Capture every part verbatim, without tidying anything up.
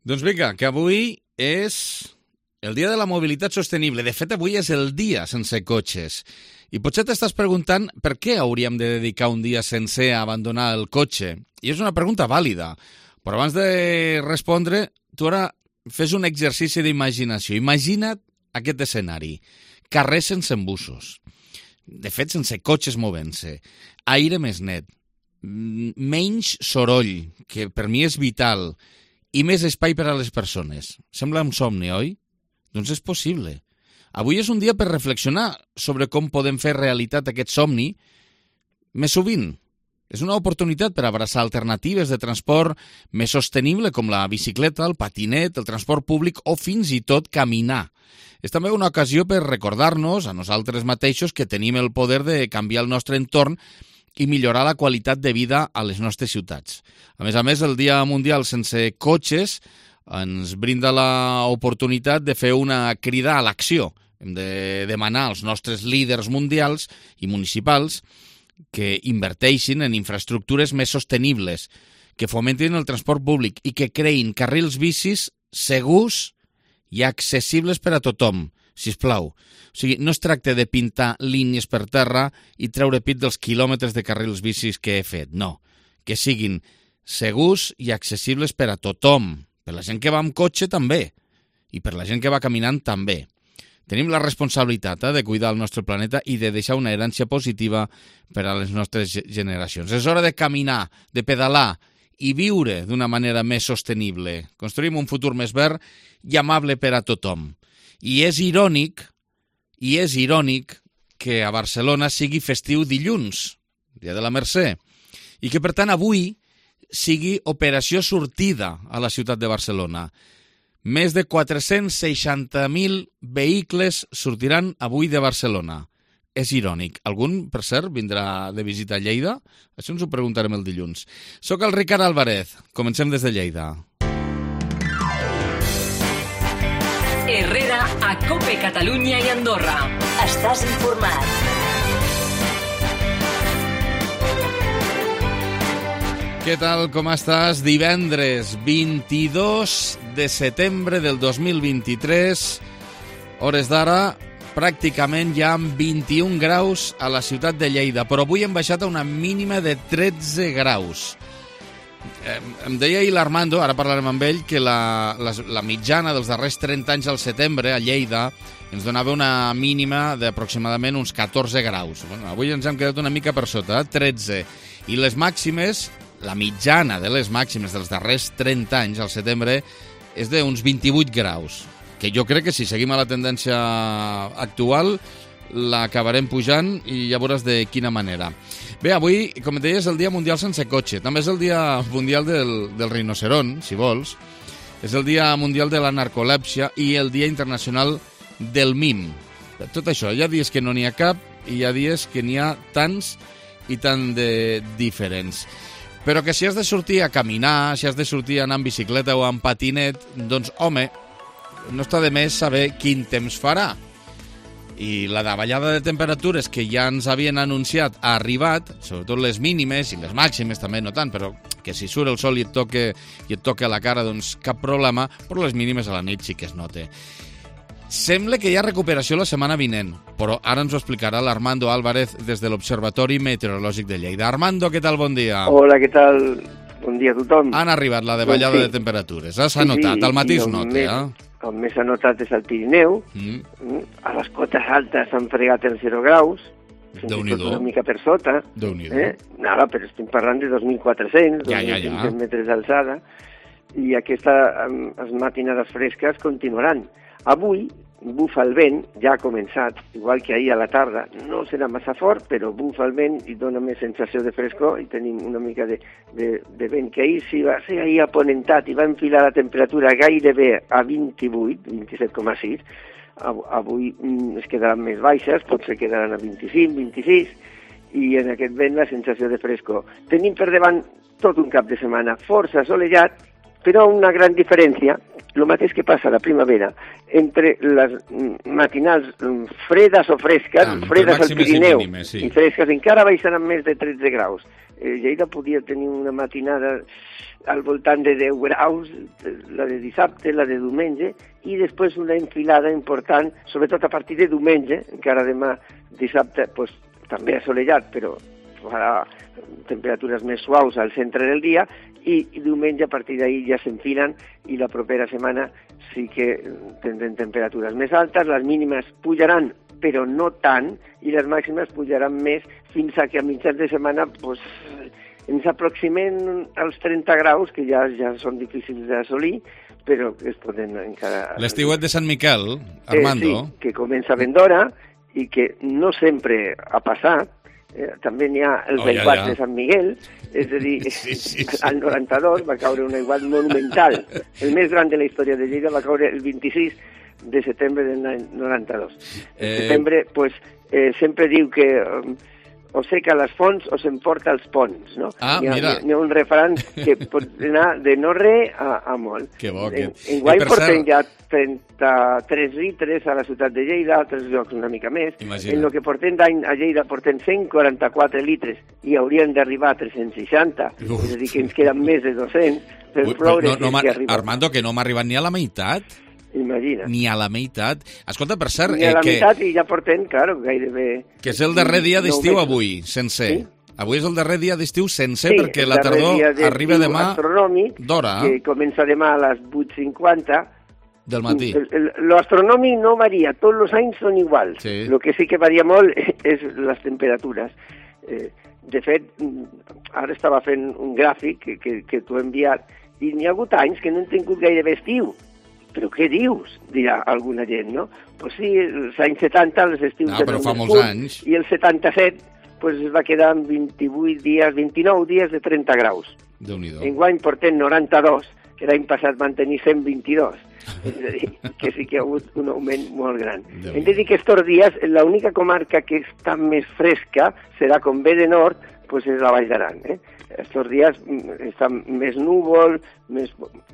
Doncs vinga, que avui és el dia de la mobilitat sostenible. De fet, avui és el dia sense cotxes. I potser t'estàs preguntant per què hauríem de dedicar un dia sencer a abandonar el cotxe. I és una pregunta vàlida. Però abans de respondre, tu ara fes un exercici d'imaginació. Imagina't aquest escenari. Carrers sense embussos. De fet, sense cotxes movent-se. Aire més net. Menys soroll, que per mi és vital. I més espai per a les persones. Sembla un somni, oi? Doncs és possible. Avui és un dia per reflexionar sobre com podem fer realitat aquest somni més sovint. És una oportunitat per abraçar alternatives de transport més sostenible com la bicicleta, el patinet, el transport públic o fins i tot caminar. És també una ocasió per recordar-nos a nosaltres mateixos que tenim el poder de canviar el nostre entorn i millorar la qualitat de vida a les nostres ciutats. A més a més, el Dia Mundial sense cotxes ens brinda l'oportunitat de fer una crida a l'acció. Hem de demanar als nostres líders mundials i municipals que inverteixin en infraestructures més sostenibles, que fomentin el transport públic i que creïn carrils bicis segurs i accessibles per a tothom, sisplau. O sigui, no es tracta de pintar línies per terra i treure pit dels quilòmetres de carrils bicis que he fet, no. Que siguin segurs i accessibles per a tothom, per la gent que va amb cotxe també, i per la gent que va caminant també. Tenim la responsabilitat eh, de cuidar el nostre planeta i de deixar una herència positiva per a les nostres generacions. És hora de caminar, de pedalar i viure d'una manera més sostenible. Construïm un futur més verd i amable per a tothom. I és irònic, i és irònic que a Barcelona sigui festiu dilluns, dia de la Mercè, i que, per tant, avui sigui operació sortida a la ciutat de Barcelona. Més de quatre-cents seixanta mil vehicles sortiran avui de Barcelona. És irònic. Algun, per cert, vindrà de visita a Lleida? Això ens ho preguntarem el dilluns. Soc el Ricard Álvarez. Comencem des de Lleida. Herrera a COPE Catalunya i Andorra. Estàs informat. Què tal, com estàs? Divendres vint-i-dos de setembre del dos mil vint-i-tres, hores d'ara, pràcticament ja amb vint-i-un graus a la ciutat de Lleida, però avui hem baixat a una mínima de tretze graus. Eh, em deia ahir l'Armando, ara parlarem amb ell, que la, la, la mitjana dels darrers trenta anys al setembre a Lleida ens donava una mínima d'aproximadament uns catorze graus. Bueno, avui ens hem quedat una mica per sota, eh? tretze. I les màximes, la mitjana de les màximes dels darrers trenta anys al setembre és d'uns vint-i-vuit graus, que jo crec que si seguim a la tendència actual l'acabarem pujant i ja veuràs de quina manera. Bé, avui, com et deia, és el Dia Mundial sense cotxe. També és el Dia Mundial del, del rinoceront, si vols. És el Dia Mundial de la narcolèpsia i el Dia Internacional del mim. Tot això, hi ha dies que no n'hi ha cap i hi ha dies que n'hi ha tants i tan de diferents. Però que si has de sortir a caminar, si has de sortir a anar en bicicleta o en patinet, doncs, home, no està de més saber quin temps farà. I la davallada de temperatures que ja ens havien anunciat ha arribat, sobretot les mínimes i les màximes també no tant, però que si surt el sol i et toca, i et toca la cara, doncs cap problema, però les mínimes a la nit sí que es nota. Sembla que hi ha recuperació la setmana vinent, però ara ens ho explicarà l'Armando Álvarez des de l'Observatori Meteorològic de Lleida. Armando, què tal? Bon dia. Hola, què tal? Bon dia a tothom. Han arribat la davallada doncs sí. de temperatures, eh? S'ha sí, notat, al matí es nota, més, eh? El més s'ha notat és el Pirineu, mm. a les cotes altes s'han fregat els zero graus, fins i tot una mica per sota. Déu-n'hi-do. Eh? Nada, però estem parlant de dos mil quatre-cents, ja, ja, ja. dos mil cinc-cents metres d'alçada, i aquestes matinades fresques continuaran. Avui bufa el vent, ja ha començat, igual que ahir a la tarda, no serà massa fort, però bufa el vent i dona més sensació de frescor i tenim una mica de, de, de vent que ahir sí va ser ahir aponentat i va enfilar la temperatura gairebé a vint-i-vuit, vint-i-set coma sis, avui es quedaran més baixes, potser quedaran a vint-i-cinc, vint-i-sis, i en aquest vent la sensació de frescor. Tenim per davant tot un cap de setmana força assolellat, però una gran diferència el mateix que passa a la primavera, entre les matinals fredes o fresques, ah, fredes al Pirineu, i, mínimes, sí. i fresques encara baixaran més de tretze graus. Eh, Lleida podia tenir una matinada al voltant de deu graus, la de dissabte, la de diumenge, i després una enfilada important, sobretot a partir de diumenge, encara demà dissabte, pues, també assolellat, però farà temperatures més suaus al centre del dia, i, i diumenge a partir d'ahir ja s'enfilen i la propera setmana sí que tindrem temperatures més altes, les mínimes pujaran però no tant, i les màximes pujaran més fins a que a mitjans de setmana pues, ens aproximem als trenta graus, que ja ja són difícils d'assolir, però es poden encara... L'estiuet de Sant Miquel, Armando... Eh, sí, que comença ben d'hora i que no sempre ha passat. Eh, també n'hi ha els oh, ja, aiguats ja. de Sant Miguel, és a dir, sí, sí, sí. al noranta-dos va caure un aiguat monumental. El més gran de la història de Lleida va caure el vint-i-sis de setembre del noranta-dos. El Eh... setembre, pues, eh, sempre diu que um, o seca les fonts o s'emporta els ponts, no? Ah, hi ha, mira. Hi ha un refran que pot anar de no re a, a molt. Que bo, que... En, en guany portem cert... ja trenta-tres litres a la ciutat de Lleida, a altres llocs una mica més. Imagina. En el que portem d'any a Lleida portem cent quaranta-quatre litres i haurien d'arribar a tres-cents seixanta, Uf. és a dir, que ens queden més de dos-cents per Ui, ploure. no, no, que arriba. Armando, que no m'ha arribat ni a la meitat. Imagina. Ni a la meitat. Escolta, per cert... Ni a la eh, que... meitat i ja portem, claro, gairebé... Que és el darrer dia d'estiu nou avui, sencer. Sí? Avui és el darrer dia d'estiu sencer, Sí, perquè el la darrer tardor dia d'estiu arriba demà astronòmic, d'hora que comença demà a les vuit cinquanta. del matí. L'astronòmic no varia, tots els anys són iguals. Sí. El que sí que varia molt és les temperatures. Eh, de fet, ara estava fent un gràfic que, que, que t'ho he enviat, i n'hi ha hagut anys que no han tingut gairebé estiu. Però què dius? Dirà alguna gent, no? Pues sí, els anys setanta, els estius... No, però fa molts punt, anys. I el setanta-set pues, es va quedar amb vint-i-vuit dies, vint-i-nou dies de trenta graus. Déu-n'hi-do. Enguany portem noranta-dos, que l'any passat van tenir cent vint-i-dos. És a dir, que sí que hi ha hagut un augment molt gran. Déu. Hem de dir que estos dies l'única comarca que està més fresca serà com ve de nord, pues és la Vall d'Aran, eh? Estos dies està més núvol, més,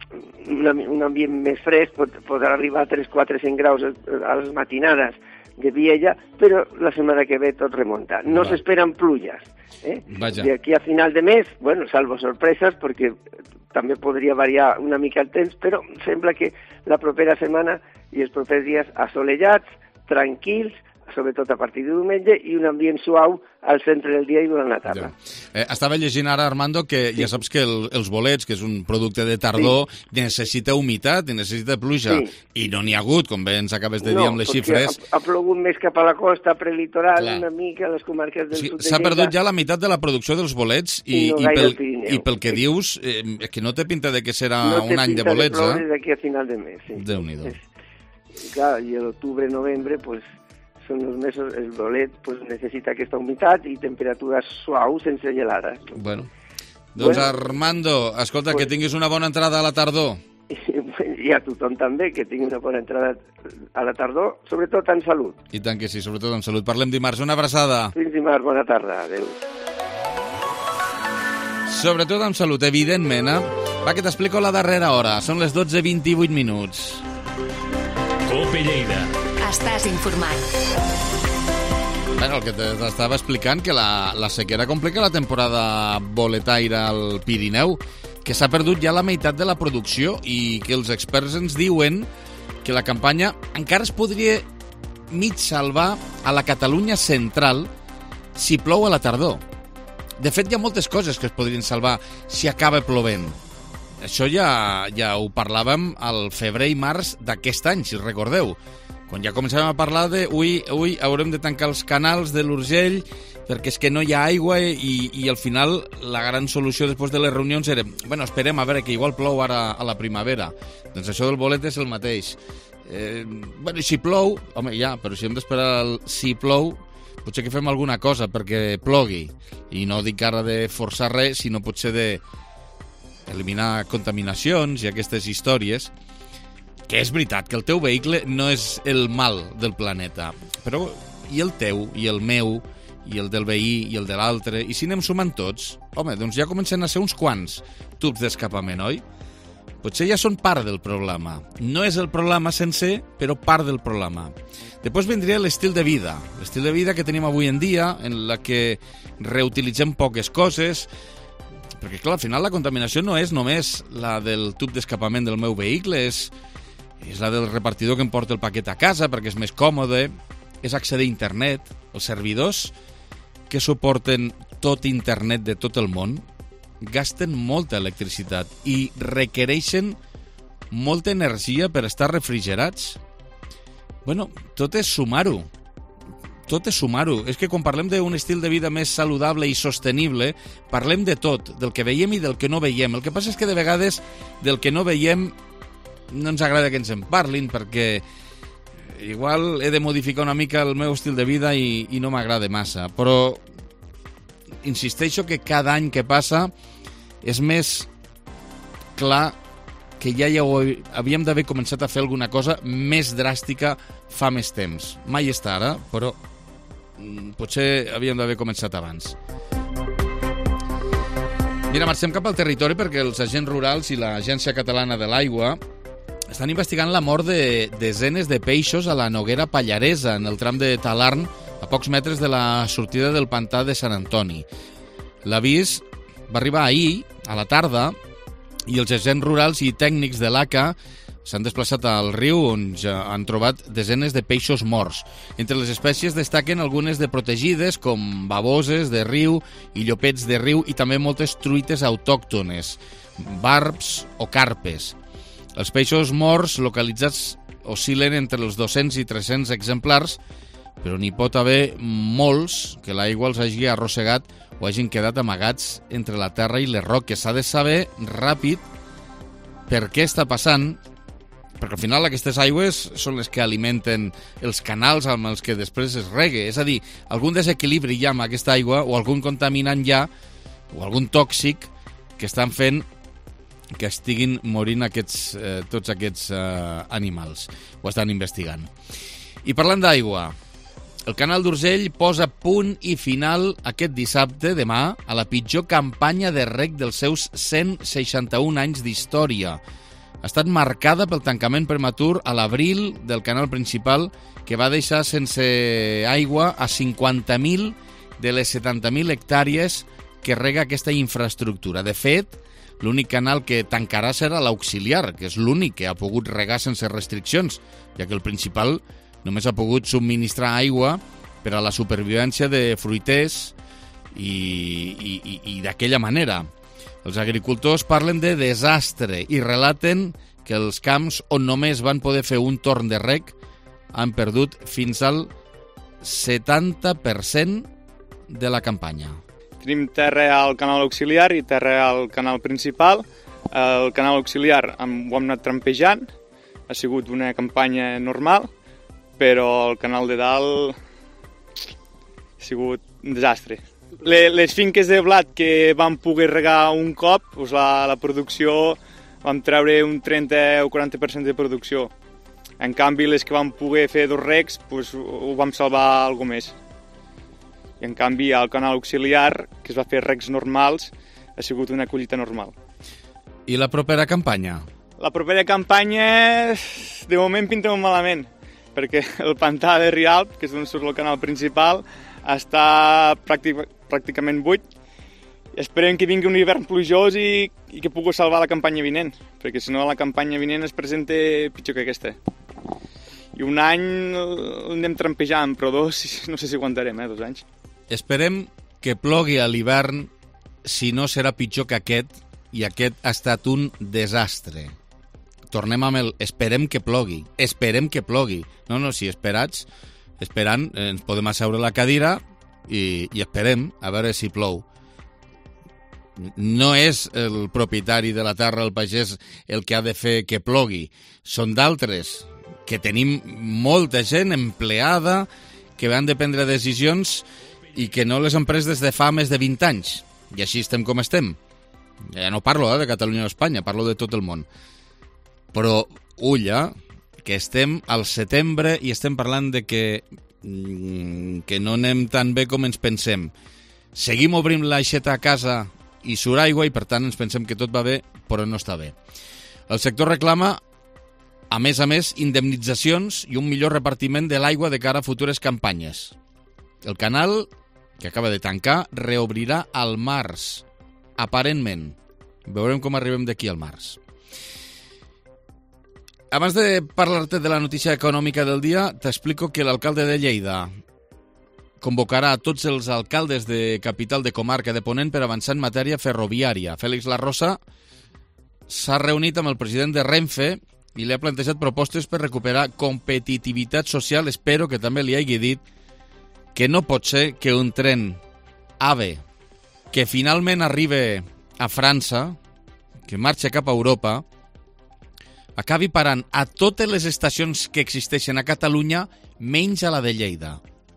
una, un ambient més fresc, pot, pot arribar a tres cents quatre cents graus a les matinades de Viella, però la setmana que ve tot remunta. No Va. s'esperen pluges. Eh? Vaja. De aquí a final de mes, bueno, salvo sorpreses, perquè també podria variar una mica el temps, però sembla que la propera setmana i els propers dies assolellats, tranquils, sobretot a partir de diumenge, i un ambient suau al centre del dia i durant la tarda. Ja. Eh, estava llegint ara, Armando, que sí. ja saps que el, els bolets, que és un producte de tardor, sí. necessita humitat i necessita pluja, Sí. i no n'hi ha hagut, com bé ens acabes de no, dir amb les xifres. Ha, ha plogut més cap a la costa prelitoral, Clar. una mica a les comarques del O sigui, sud de s'ha Lleida. perdut ja la meitat de la producció dels bolets i, I no i, gaire pel, el Pirineu. i pel que dius, eh, que no té pinta de que serà no un any de bolets, No té pinta de eh? ploure d'aquí a final de mes, sí. Déu-n'hi-do. És- Clar, i l'octubre, novembre, pues, són els mesos, el bolet pues, necessita aquesta humitat i temperatures suaus sense gelades. Bueno. Doncs Bueno. Armando, escolta, Pues- que tinguis una bona entrada a la tardor. I a tothom també, que tingui una bona entrada a la tardor, sobretot en salut. I tant que sí, sobretot en salut. Parlem dimarts. Una abraçada. Fins dimarts, bona tarda. Adéu. Sobretot en salut, evidentment, eh? Va, que t'explico la darrera hora. Són les dotze vint-i-vuit minuts. Cope Lleida. Estàs informat. Bueno, el que t'estava explicant, que la, la sequera complica la temporada boletaire al Pirineu, que s'ha perdut ja la meitat de la producció i que els experts ens diuen que la campanya encara es podria mig salvar a la Catalunya central si plou a la tardor. De fet, hi ha moltes coses que es podrien salvar si acaba plovent. Això ja, ja ho parlàvem al febrer i març d'aquest any, si recordeu. Quan ja començàvem a parlar de ui, ui, haurem de tancar els canals de l'Urgell perquè és que no hi ha aigua i, i al final la gran solució després de les reunions era bueno, esperem a veure que igual plou ara a la primavera. Doncs això del bolet és el mateix. Eh, bueno, i si plou, home, ja, però si hem d'esperar el si plou, potser que fem alguna cosa perquè plogui. I no dic ara de forçar res, sinó potser de eliminar contaminacions i aquestes històries, que és veritat que el teu vehicle no és el mal del planeta, però i el teu, i el meu, i el del veí, i el de l'altre, i si anem sumant tots, home, doncs ja comencen a ser uns quants tubs d'escapament, oi? potser ja són part del problema. No és el problema sencer, però part del problema. Després vindria l'estil de vida. L'estil de vida que tenim avui en dia, en la que reutilitzem poques coses, perquè, clar, al final la contaminació no és només la del tub d'escapament del meu vehicle, és, és la del repartidor que em porta el paquet a casa perquè és més còmode, és accedir a internet. Els servidors que suporten tot internet de tot el món gasten molta electricitat i requereixen molta energia per estar refrigerats. Bueno, tot és sumar-ho. Tot és sumar-ho. És que quan parlem d'un estil de vida més saludable i sostenible, parlem de tot, del que veiem i del que no veiem. El que passa és que de vegades del que no veiem no ens agrada que ens en parlin, perquè igual he de modificar una mica el meu estil de vida i, i no m'agrada massa. Però insisteixo que cada any que passa és més clar que ja, ja ho havíem d'haver començat a fer alguna cosa més dràstica fa més temps. Mai és tard, però potser havíem d'haver començat abans. Mira, marxem cap al territori perquè els agents rurals i l'Agència Catalana de l'Aigua estan investigant la mort de desenes de peixos a la Noguera Pallaresa, en el tram de Talarn, a pocs metres de la sortida del pantà de Sant Antoni. L'avís va arribar ahir, a la tarda, i els agents rurals i tècnics de l'A C A s'han desplaçat al riu, on ja han trobat desenes de peixos morts. Entre les espècies destaquen algunes de protegides, com baboses de riu i llopets de riu, i també moltes truites autòctones, barbs o carpes. Els peixos morts localitzats oscil·len entre els dos-cents i tres-cents exemplars, però n'hi pot haver molts que l'aigua els hagi arrossegat o hagin quedat amagats entre la terra i les roques. S'ha de saber ràpid per què està passant, perquè al final aquestes aigües són les que alimenten els canals amb els que després es regue. És a dir, algun desequilibri hi ha amb aquesta aigua o algun contaminant hi ha o algun tòxic que estan fent que estiguin morint aquests, eh, tots aquests eh, animals. Ho estan investigant. I parlant d'aigua, el Canal d'Urgell posa punt i final aquest dissabte, demà, a la pitjor campanya de reg dels seus cent seixanta-un anys d'història. Ha estat marcada pel tancament prematur a l'abril del canal principal, que va deixar sense aigua a cinquanta mil de les setanta mil hectàrees que rega aquesta infraestructura. De fet, l'únic canal que tancarà serà l'auxiliar, que és l'únic que ha pogut regar sense restriccions, ja que el principal només ha pogut subministrar aigua per a la supervivència de fruiters i, i, i, i d'aquella manera. Els agricultors parlen de desastre i relaten que els camps on només van poder fer un torn de reg han perdut fins al setanta per cent de la campanya. Tenim terra al canal auxiliar i terra al canal principal. El canal auxiliar ho hem anat trampejant, ha sigut una campanya normal, però el canal de dalt ha sigut un desastre. Les finques de blat que vam poder regar un cop, doncs la, la producció vam treure un trenta o quaranta per cent de producció. En canvi, les que vam poder fer dos regs, doncs ho vam salvar alguna més. I en canvi, al canal auxiliar, que es va fer regs normals, ha sigut una collita normal. I la propera campanya? La propera campanya, de moment, pinta molt malament, perquè el pantà de Rialp, que és d'on surt el canal principal, està pràctic, pràcticament buit. Esperem que vingui un hivern plujós i, i que pugui salvar la campanya vinent, perquè si no la campanya vinent es presenta pitjor que aquesta. I un any anem trampejant, però dos no sé si aguantarem, eh, dos anys. Esperem que plogui a l'hivern, si no serà pitjor que aquest, i aquest ha estat un desastre. Tornem amb el esperem que plogui, esperem que plogui. No, no, si esperats, esperant, ens podem asseure a la cadira i, i esperem a veure si plou. No és el propietari de la terra, el pagès, el que ha de fer que plogui. Són d'altres, que tenim molta gent empleada que van de prendre decisions i que no les han pres des de fa més de vint anys. I així estem com estem. Ja no parlo eh, de Catalunya o Espanya, parlo de tot el món. Però, ulla, que estem al setembre i estem parlant de que, que no anem tan bé com ens pensem. Seguim obrint l'aixeta a casa i surt aigua i, per tant, ens pensem que tot va bé, però no està bé. El sector reclama, a més a més, indemnitzacions i un millor repartiment de l'aigua de cara a futures campanyes. El canal, que acaba de tancar, reobrirà al març, aparentment. Veurem com arribem d'aquí al març. Abans de parlar-te de la notícia econòmica del dia, t'explico que l'alcalde de Lleida convocarà a tots els alcaldes de capital de comarca de Ponent per avançar en matèria ferroviària. Félix Larrosa s'ha reunit amb el president de Renfe i li ha plantejat propostes per recuperar competitivitat social. Espero que també li hagi dit que no pot ser que un tren AVE que finalment arriba a França, que marxa cap a Europa, acabi parant a totes les estacions que existeixen a Catalunya, menys a la de Lleida.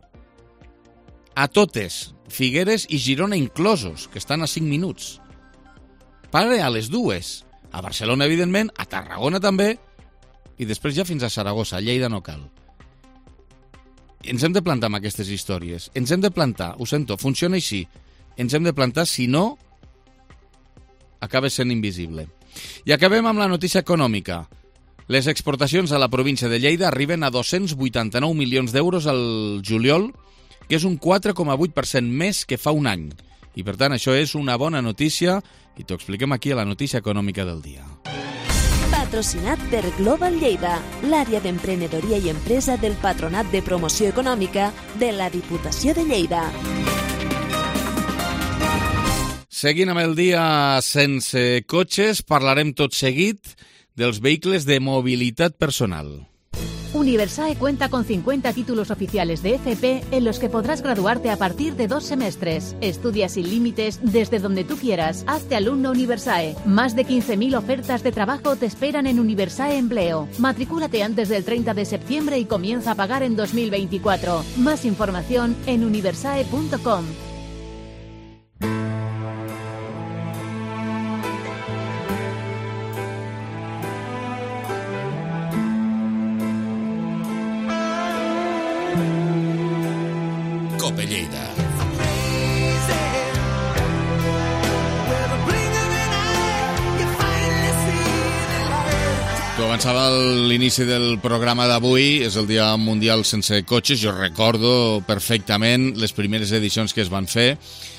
A totes, Figueres i Girona inclosos, que estan a cinc minuts. Pare a les dues. A Barcelona, evidentment, a Tarragona també, i després ja fins a Saragossa. A Lleida no cal. Ens hem de plantar amb aquestes històries. Ens hem de plantar, ho sento, funciona així. Ens hem de plantar, si no, acaba sent invisible. I acabem amb la notícia econòmica. Les exportacions a la província de Lleida arriben a dos-cents vuitanta-nou milions d'euros al juliol, que és un quatre coma vuit per cent més que fa un any. I per tant, això és una bona notícia i t'ho expliquem aquí a la notícia econòmica del dia. Patrocinat per Global Lleida, l'àrea d'emprenedoria i empresa del Patronat de Promoció Econòmica de la Diputació de Lleida. Seguint amb el dia sense cotxes, parlarem tot seguit dels vehicles de mobilitat personal. Universae cuenta con cincuenta títulos oficiales de F P en los que podrás graduarte a partir de dos semestres. Estudia sin límites desde donde tú quieras. Hazte alumno Universae. Más de quince mil ofertas de trabajo te esperan en Universae Empleo. Matricúlate antes del treinta de septiembre y comienza a pagar en dos mil veinticuatro. Más información en universae punto com. Cope Lleida. Tu avançava a l'inici del programa d'avui, és el Dia Mundial Sense Cotxes. Jo recordo perfectament les primeres edicions que es van fer,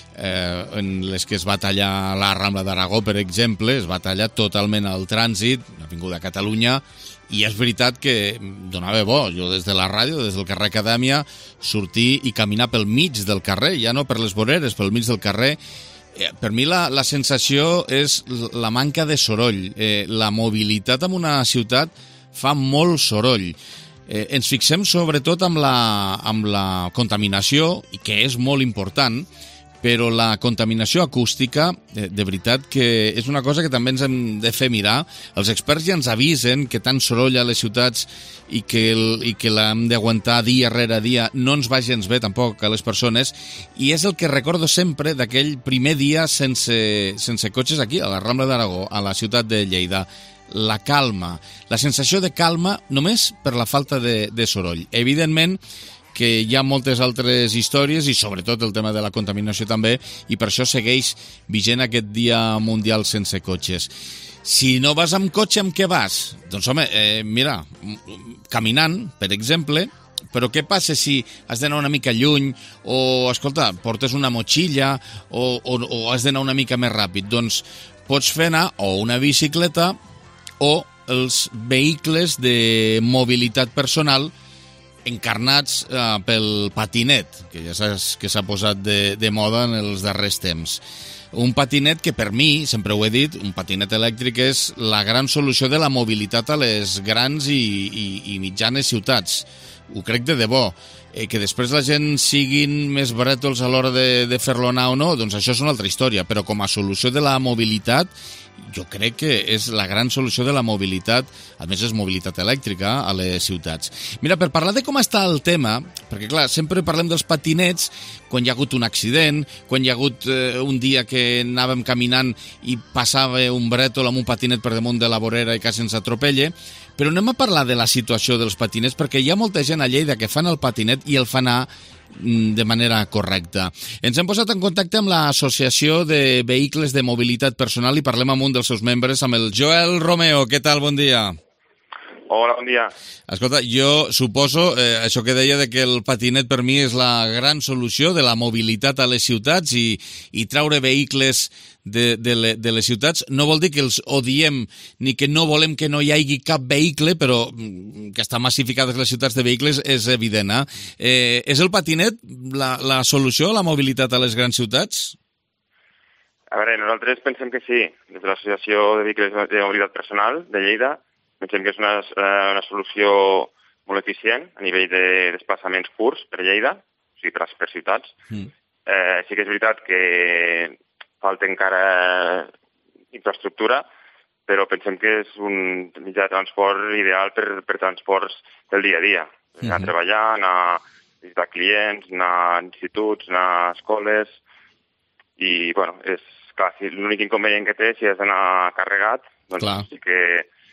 eh, en les que es va tallar la Rambla d'Aragó, per exemple, es va tallar totalment el trànsit, l'Avinguda Catalunya, i és veritat que donava bo, jo des de la ràdio, des del carrer Acadèmia, sortir i caminar pel mig del carrer, ja no per les voreres, pel mig del carrer. Eh, per mi la, la sensació és la manca de soroll. Eh, la mobilitat en una ciutat fa molt soroll. Eh, ens fixem sobretot amb la, amb la contaminació, que és molt important, però la contaminació acústica, de, de veritat que és una cosa que també ens hem de fer mirar. Els experts ja ens avisen que tant soroll a les ciutats i que, el, i que l'hem d'aguantar dia rere dia no ens va gens bé tampoc a les persones, i és el que recordo sempre d'aquell primer dia sense, sense cotxes aquí, a la Rambla d'Aragó, a la ciutat de Lleida. La calma, la sensació de calma només per la falta de, de soroll. Evidentment que hi ha moltes altres històries i sobretot el tema de la contaminació també, i per això segueix vigent aquest Dia Mundial Sense Cotxes. Si no vas amb cotxe, amb què vas? Doncs home, eh, mira, caminant, per exemple, però què passa si has d'anar una mica lluny o, escolta, portes una motxilla o, o, o has d'anar una mica més ràpid? Doncs pots fer anar o una bicicleta o els vehicles de mobilitat personal encarnats eh, pel patinet, que ja saps que s'ha posat de, de moda en els darrers temps. Un patinet que per mi, sempre ho he dit, un patinet elèctric és la gran solució de la mobilitat a les grans i, i, i mitjanes ciutats. Ho crec de debò. Eh, que després la gent siguin més brètols a l'hora de, de fer-lo anar o no, doncs això és una altra història, però com a solució de la mobilitat jo crec que és la gran solució de la mobilitat, a més és mobilitat elèctrica a les ciutats. Mira, per parlar de com està el tema, perquè clar, sempre parlem dels patinets quan hi ha hagut un accident, quan hi ha hagut eh, un dia que anàvem caminant i passava un brètol amb un patinet per damunt de la vorera i quasi ens atropella, però anem a parlar de la situació dels patinets, perquè hi ha molta gent a Lleida que fan el patinet i el fan anar de manera correcta. Ens hem posat en contacte amb l'Associació de Vehicles de Mobilitat Personal i parlem amb un dels seus membres, amb el Joel Romeo. Què tal? Bon dia. Hola, bon dia. Escolta, jo suposo, eh, això que deia de que el patinet per mi és la gran solució de la mobilitat a les ciutats i, i traure vehicles de, de, le, de les ciutats. No vol dir que els odiem ni que no volem que no hi hagi cap vehicle, però que estan massificades les ciutats de vehicles és evident. Eh? Eh, és el patinet la, la solució a la mobilitat a les grans ciutats? A veure, nosaltres pensem que sí. Des de l'Associació de Vehicles de Mobilitat Personal de Lleida pensem que és una, una solució molt eficient a nivell de desplaçaments curts per Lleida, o sigui, per, per ciutats. Mm. Eh, sí que és veritat que falta encara infraestructura, però pensem que és un mitjà de transport ideal per, per transports del dia a dia. Mm-hmm. Anar a treballar, anar a visitar clients, anar a instituts, anar a escoles, i, bueno, és clar, si l'únic inconvenient que té, si has d'anar carregat, doncs clar. Sí que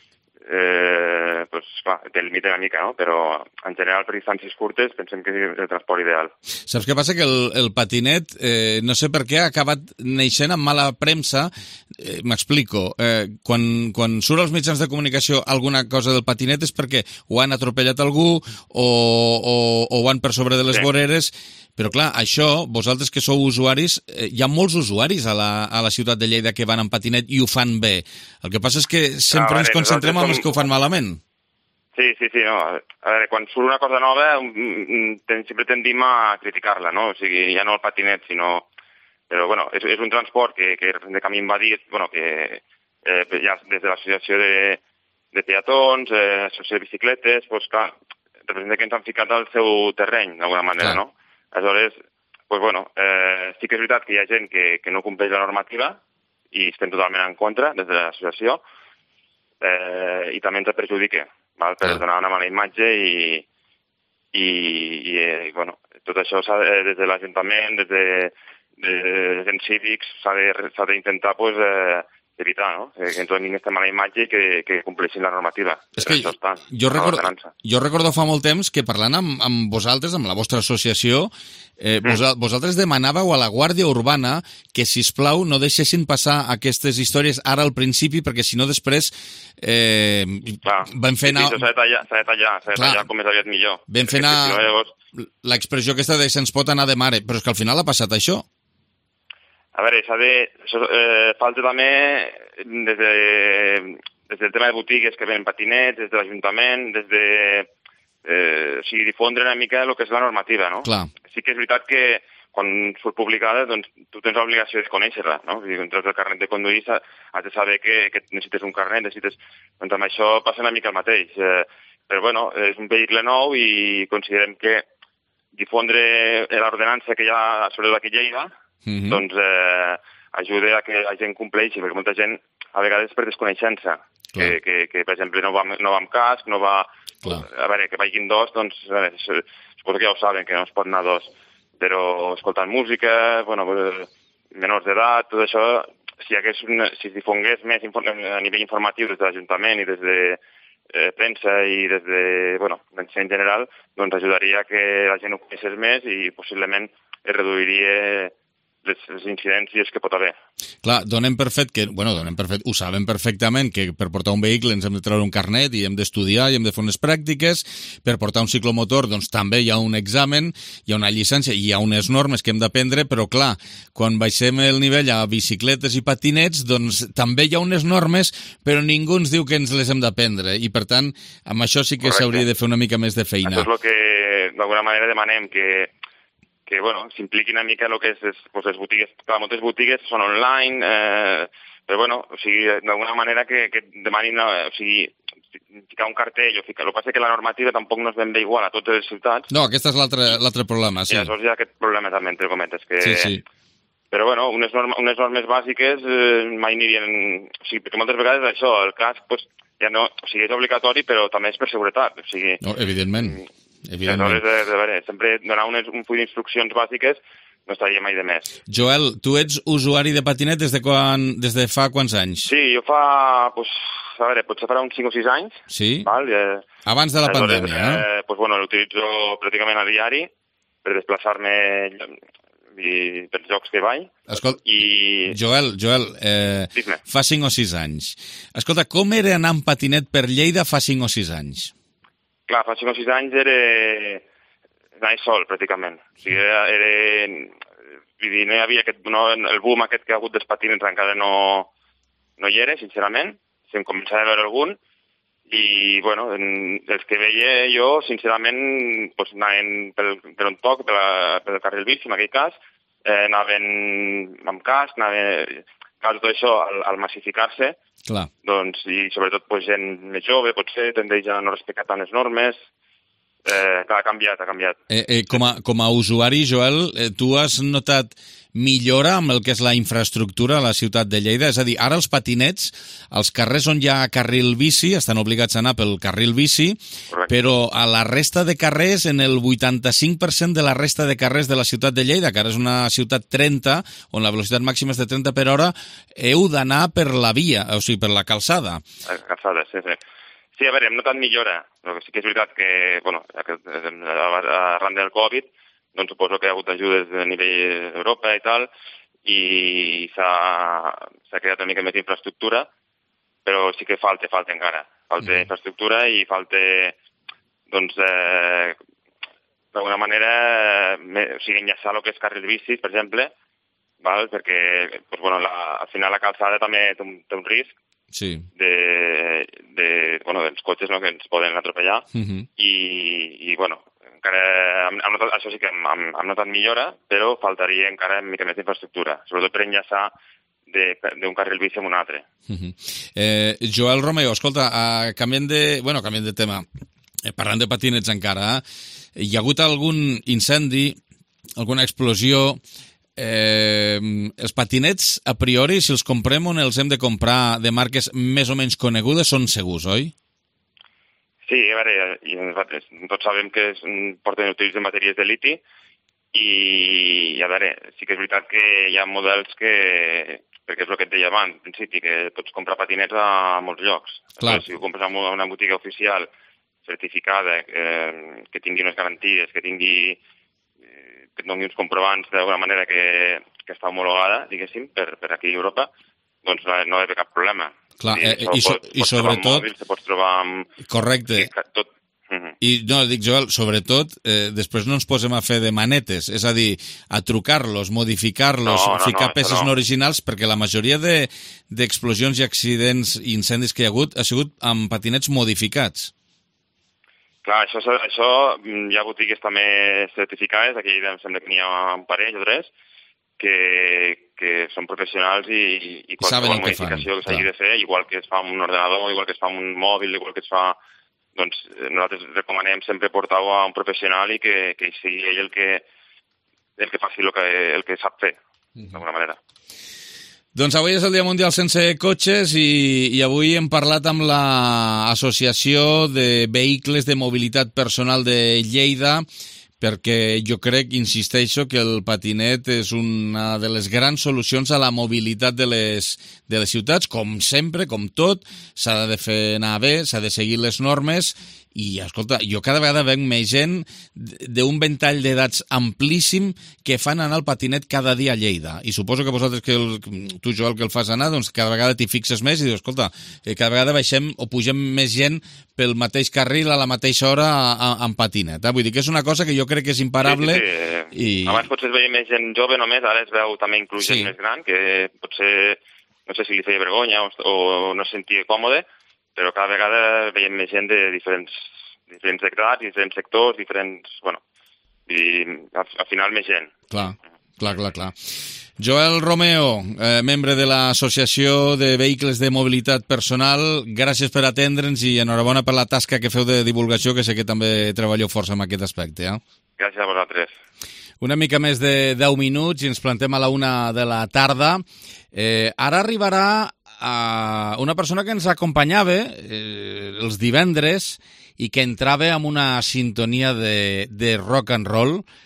Eh, pues, clar, té límit una mica, no? Però en general per distàncies curtes pensem que és el transport ideal. Saps què passa? Que el, el patinet, eh, no sé per què, ha acabat neixent amb mala premsa. Eh, M'explico. Eh, quan, quan surt als mitjans de comunicació alguna cosa del patinet és perquè ho han atropellat algú o, o, o van per sobre de les sí. voreres. Però clar, això, vosaltres que sou usuaris, eh, hi ha molts usuaris a la, a la ciutat de Lleida que van en patinet i ho fan bé. El que passa és que sempre ah, ens concentrem en els que ho fan malament. Sí, sí, sí. No. A veure, quan surt una cosa nova, ten, sempre tendim a criticar-la, no? O sigui, ja no el patinet, sinó... Però, bueno, és, és un transport que, que de Camí va dir, bueno, que eh, ja des de l'associació de, de peatons, eh, associació de bicicletes, doncs, clar, representa que ens han ficat al seu terreny, d'alguna manera, clar. No? Aleshores, pues bueno, eh, sí que és veritat que hi ha gent que, que no compleix la normativa i estem totalment en contra des de l'associació eh, i també ens perjudica, val? Per donar una mala imatge i, i, i, i bueno, tot això de, des de l'Ajuntament, des de, de, de gens cívics, s'ha d'intentar pues, eh, evitar, no? Que ens donin aquesta mala imatge i que, que compleixin la normativa. És que està, jo, recordo, jo recordo fa molt temps que parlant amb, amb vosaltres, amb la vostra associació, eh, mm. vos, vosaltres demanàveu a la Guàrdia Urbana que, sisplau, no deixessin passar aquestes històries ara al principi, perquè si no després eh, van fer anar... Sí, sí, s'ha de tallar, s'ha de tallar, s'ha de tallar com més aviat millor. Vam fer anar si no, llavors... l'expressió aquesta de se'ns pot anar de mare, però és que al final ha passat això. A veure, s'ha de... Això, eh, falta també des, de, des del tema de botigues que venen patinets, des de l'Ajuntament, des de... Eh, o sigui, difondre una mica el que és la normativa, no? Clar. Sí que és veritat que quan surt publicada, doncs, tu tens l'obligació de conèixer-la, no? O sigui, quan treus el carnet de conduir, has de saber que, que necessites un carnet, necessites... Doncs amb això passa una mica el mateix. Eh, però, bueno, és un vehicle nou i considerem que difondre l'ordenança que hi ha sobre la que Lleida, Mm-hmm. doncs eh, ajuda a que la gent compleixi, perquè molta gent a vegades per desconeixença, que, que, que per exemple no va, no va amb casc, no va... Clar. A veure, que vagin dos, doncs a veure, suposo que ja ho saben, que no es pot anar dos, però escoltant música, bueno, menors d'edat, tot això, si, hagués una, si es difongués més a nivell informatiu des de l'Ajuntament i des de eh, premsa i des de, bueno, en general, doncs ajudaria que la gent ho coneixés més i possiblement es reduiria les, les incidències que pot haver. Clar, donem per fet que, bueno, donem per fet, ho sabem perfectament, que per portar un vehicle ens hem de treure un carnet i hem d'estudiar i hem de fer unes pràctiques. Per portar un ciclomotor, doncs també hi ha un examen, hi ha una llicència, hi ha unes normes que hem d'aprendre, però clar, quan baixem el nivell a bicicletes i patinets, doncs també hi ha unes normes, però ningú ens diu que ens les hem d'aprendre, i per tant, amb això sí que s'hauria de fer una mica més de feina. Això és el que, d'alguna manera, demanem, que que bueno, s'impliqui una mica el que és, és pues, les botigues. Clar, moltes botigues són online, eh, però bueno, o sigui, d'alguna manera que, que demanin, o sigui, ficar un cartell o ficar... El que passa és que la normativa tampoc no és ben bé igual a totes les ciutats. No, aquest és l'altre problema, sí. I aleshores hi ha aquest problema també, entre cometes, que... Sí, sí. Però bueno, unes, norma, unes normes bàsiques eh, mai anirien... O sigui, perquè moltes vegades això, el casc, pues, ja no... O sigui, és obligatori, però també és per seguretat, o sigui... No, evidentment. Evidentment. Aleshores, de, de, de, sempre donar unes, un full d'instruccions bàsiques no estaria mai de més. Joel, tu ets usuari de patinet des de, quan, des de fa quants anys? Sí, jo fa, pues, a veure, potser farà uns cinc o sis anys. Sí? Val? Eh, Abans de la pandèmia, eh? eh? Pues, bueno, l'utilitzo pràcticament a diari per desplaçar-me i per llocs que vaig. Escolta, I... Joel, Joel eh, fa cinc o sis anys. Escolta, com era anar amb patinet per Lleida fa cinc o sis anys? Clar, fa cinc o sis anys era... anar sol, pràcticament. O sigui, era... era... Vull dir, no hi havia aquest... No, el boom aquest que ha hagut dels patinets encara no, no hi era, sincerament. Si em començava a veure algun. I, bueno, els que veia jo, sincerament, doncs anaven pel, per un toc, per, la, per el carril bici, en aquell cas, eh, anaven amb casc, anaven... Clar, tot això, al, al massificar-se, Clar. doncs, i sobretot pues, gent més jove, potser, tendeix a no respectar tant les normes. Eh, clar, ha canviat, ha canviat. Eh, eh, com, a, com a usuari, Joel, eh, tu has notat millora amb el que és la infraestructura a la ciutat de Lleida? És a dir, ara els patinets, els carrers on hi ha carril bici, estan obligats a anar pel carril bici, correcte, però a la resta de carrers, en el vuitanta-cinc per cent de la resta de carrers de la ciutat de Lleida, que ara és una ciutat trenta, on la velocitat màxima és de trenta per hora, heu d'anar per la via, o sigui, per la calçada. La calçada, sí, sí. Sí, a veure, hem notat millora, però sí que és veritat que, bueno, arran del Covid, doncs suposo que hi ha hagut ajudes a nivell d'Europa i tal, i s'ha creat una mica més d'infraestructura, però sí que falta, falta encara. Falta mm. infraestructura i falta, doncs, eh, d'alguna manera, me, o sigui, enllaçar el que és carril bici, per exemple, val? Perquè, doncs, bueno, la, al final la calçada també té un, té un risc, sí, de, de, bueno, dels cotxes, no?, que ens poden atropellar, uh -huh. i, i, bueno, encara, hem, hem notat, això sí que hem, hem, hem notat millora, però faltaria encara una mica més d'infraestructura, sobretot per enllaçar d'un carril bici amb un altre. Uh -huh. eh, Joel Romeo, escolta, uh, canviant de, bueno, canviant de tema, eh, parlant de patinets encara, eh, hi ha hagut algun incendi, alguna explosió. Eh, els patinets, a priori, si els comprem on els hem de comprar de marques més o menys conegudes, són segurs, oi? Sí, a veure, i nosaltres tots sabem que es porten utilitzen bateries de liti i, a veure, sí que és veritat que hi ha models que, perquè és el que et deia abans, en principi, que pots comprar patinets a molts llocs. Clar. Si ho compres en una botiga oficial certificada, eh, que tingui unes garanties, que tingui que et doni uns comprovants d'alguna manera que, que està homologada, diguéssim, per, per aquí a Europa, doncs no, no hi ha cap problema. Clar, I, eh, i, so, pots, i sobretot... Mòbils, te pots trobar amb... Correcte. Tot. Uh -huh. I no, dic, Joel, sobretot, eh, després no ens posem a fer de manetes, és a dir, a trucar-los, modificar-los, no, no, ficar no, peces no. no originals, perquè la majoria d'explosions de, i accidents i incendis que hi ha hagut ha sigut amb patinets modificats. Clar, això, això hi ha botigues també certificades, aquí em sembla que n'hi ha un parell o tres, que, que són professionals i, i qualsevol modificació que s'hagi de fer, igual que es fa amb un ordenador, igual que es fa amb un mòbil, igual que es fa... Doncs nosaltres recomanem sempre portar-ho a un professional i que, que sigui ell el que, el que faci el que, el que sap fer, d'alguna manera. Doncs avui és el Dia Mundial Sense Cotxes i, i avui hem parlat amb l'Associació de Vehicles de Mobilitat Personal de Lleida, perquè jo crec, insisteixo, que el patinet és una de les grans solucions a la mobilitat de les, de les ciutats. Com sempre, com tot, s'ha de fer anar bé, s'ha de seguir les normes i, escolta, jo cada vegada veig més gent d'un ventall d'edats amplíssim que fan anar el patinet cada dia a Lleida. I suposo que vosaltres, que el, tu, Joel, que el fas anar, doncs cada vegada t'hi fixes més i dius, escolta, cada vegada baixem o pugem més gent pel mateix carril a la mateixa hora amb patinet. Eh? Vull dir que és una cosa que jo crec que és imparable. Sí, sí, sí. I... Abans potser es veia més gent jove només, ara es veu també inclús gent sí. més gran, que potser, no sé si li feia vergonya o, o no es sentia còmode, però cada vegada veiem més gent de diferents, diferents edats, diferents sectors, diferents... Bueno, i al, al final més gent. Clar, clar, clar, clar. Joel Romeo, eh, membre de l'Associació de Vehicles de Mobilitat Personal, gràcies per atendre'ns i enhorabona per la tasca que feu de divulgació, que sé que també treballeu força en aquest aspecte. Eh? Gràcies a vosaltres. Una mica més de deu minuts i ens plantem a la una de la tarda. Eh, ara arribarà a una persona que ens acompanyava eh, els divendres i que entrava amb una sintonia de, de rock and roll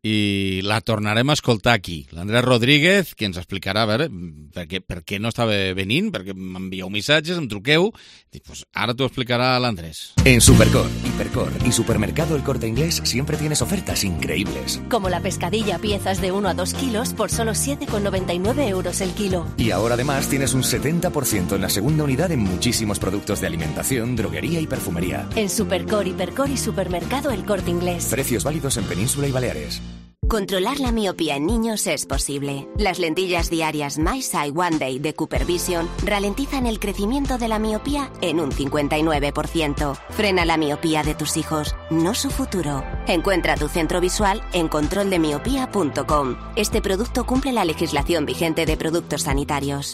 i la tornarem a escoltar aquí. L'Andrés Rodríguez, que ens explicarà a veure per què, per què no estava venint, perquè m'envieu missatges, em truqueu, i pues ara t'ho explicarà l'Andrés. En Supercor, Hipercor y Supermercado El Corte Inglés siempre tienes ofertas increíbles. Como la pescadilla piezas de uno a dos kilos por solo siete con noventa y nueve euros el kilo. Y ahora además tienes un setenta por ciento en la segunda unidad en muchísimos productos de alimentación, droguería y perfumería. En Supercor, Hipercor y Supermercado El Corte Inglés. Precios válidos en Península y Baleares. Controlar la miopía en niños es posible. Las lentillas diarias My Sight One Day de Cooper Vision ralentizan el crecimiento de la miopía en un cincuenta y nueve por ciento. Frena la miopía de tus hijos, no su futuro. Encuentra tu centro visual en control de miopía punto com. Este producto cumple la legislación vigente de productos sanitarios.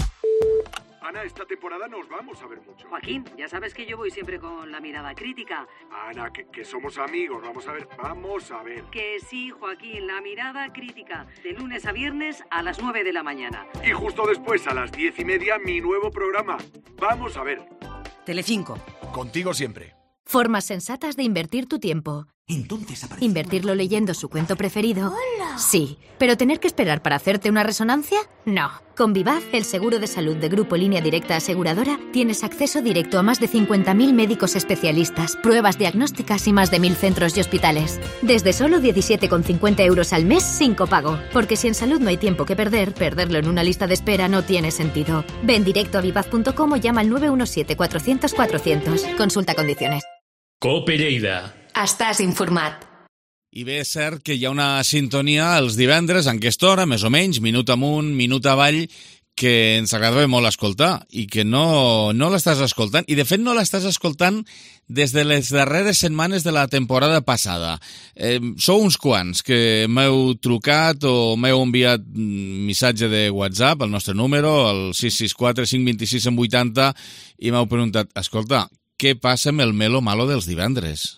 Ana, esta temporada nos vamos a ver mucho. Joaquín, ya sabes que yo voy siempre con la mirada crítica. Ana, que, que somos amigos, vamos a ver, vamos a ver. Que sí, Joaquín, la mirada crítica. De lunes a viernes a las nueve de la mañana. Y justo después, a las diez y media, mi nuevo programa. Vamos a ver. Telecinco. Contigo siempre. Formas sensatas de invertir tu tiempo. Entonces aparece... ¿Invertirlo leyendo su cuento preferido? ¡Hola! Sí. ¿Pero tener que esperar para hacerte una resonancia? No. Con Vivaz, el seguro de salud de Grupo Línea Directa Aseguradora, tienes acceso directo a más de cincuenta mil médicos especialistas, pruebas diagnósticas y más de mil centros y hospitales. Desde solo diecisiete con cincuenta euros al mes sin copago. Porque si en salud no hay tiempo que perder, perderlo en una lista de espera no tiene sentido. Ven directo a vivaz punto com o llama al nueve uno siete cuatrocientos cuatrocientos. Consulta condiciones. Cope Lleida. Estàs informat. I bé, és cert que hi ha una sintonia els divendres, en aquesta hora, més o menys, minut amunt, minut avall, que ens agradava molt escoltar i que no, no l'estàs escoltant. I, de fet, no l'estàs escoltant des de les darreres setmanes de la temporada passada. Eh, sou uns quants que m'heu trucat o m'heu enviat missatge de WhatsApp, al nostre número, el sis sis quatre cinc dos sis vuitanta, i m'heu preguntat, escolta, què passa amb el Melo Malo dels divendres?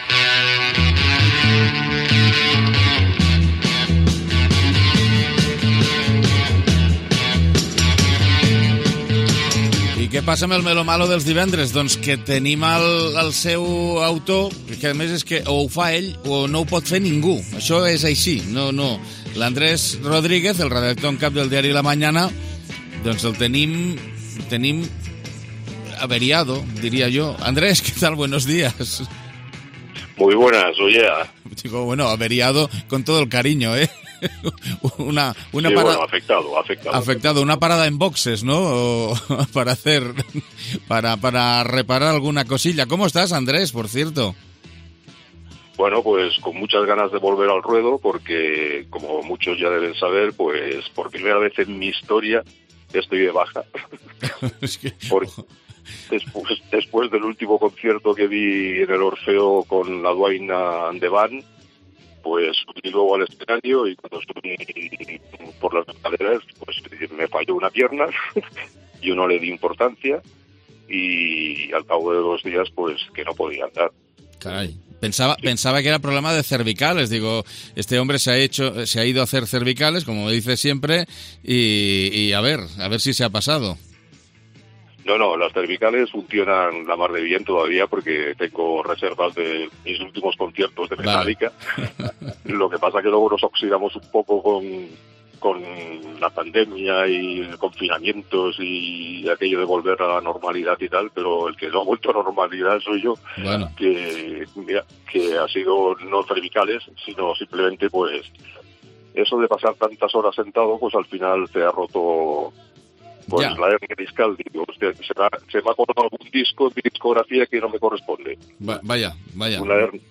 I què passa amb el Melo Malo dels divendres? Doncs que tenim el, el seu autor, que a més és que o ho fa ell o no ho pot fer ningú. Això és així, no, no. L'Andrés Rodríguez, el redactor en cap del diari La Mañana, doncs el tenim, tenim averiado, diría yo. Andrés, ¿qué tal? Buenos días. Muy buenas, oye. Digo, bueno, averiado con todo el cariño, ¿eh? Una, una sí, parada, bueno, afectado, afectado. Afectado, una parada en boxes, ¿no? O para hacer, para, para reparar alguna cosilla. ¿Cómo estás, Andrés, por cierto? Bueno, pues con muchas ganas de volver al ruedo, porque, como muchos ya deben saber, pues por primera vez en mi historia estoy de baja. Es que... Por... Después, después del último concierto que vi en el Orfeo con la Duaina and the Band, pues subí luego al escenario y cuando subí por las escaleras, pues me falló una pierna, yo no le di importancia y al cabo de dos días, pues que no podía andar. Caray. Pensaba, sí. pensaba que era problema de cervicales. Digo, este hombre se ha hecho, se ha ido a hacer cervicales, como dice siempre, y, y a ver, a ver si se ha pasado. No, no, las cervicales funcionan la mar de bien todavía porque tengo reservas de mis últimos conciertos de Metallica. Vale. Lo que pasa que luego nos oxidamos un poco con, con la pandemia y confinamientos y aquello de volver a la normalidad y tal, pero el que no ha vuelto a normalidad soy yo, bueno. que, mira, que ha sido no cervicales, sino simplemente pues eso de pasar tantas horas sentado, pues al final te ha roto... Pues ya. La hernia discal, digo, usted, se, me ha, se me ha colado algún disco en mi discografía que no me corresponde. Va, vaya, vaya. Una hernia,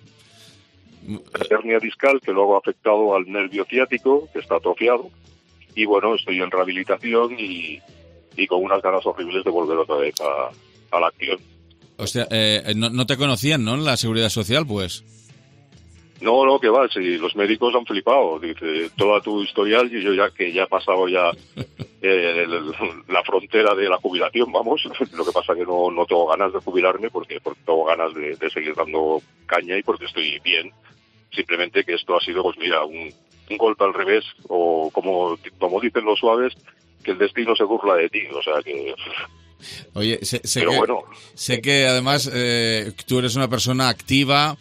hernia discal que luego ha afectado al nervio ciático, que está atrofiado. Y bueno, estoy en rehabilitación y, y con unas ganas horribles de volver otra vez a, a la acción. O sea, eh, no, no te conocían, ¿no? En la Seguridad Social, pues. No, no, que va, si los médicos han flipado, dice, toda tu historial, y yo ya que ya he pasado ya eh, el, la frontera de la jubilación, vamos, lo que pasa que no, no tengo ganas de jubilarme porque, porque tengo ganas de, de seguir dando caña y porque estoy bien, simplemente que esto ha sido, pues mira, un, un golpe al revés, o como, como dicen los suaves, que el destino se burla de ti, o sea que... Oye, sé, sé, Pero que, bueno. sé que además eh, tú eres una persona activa,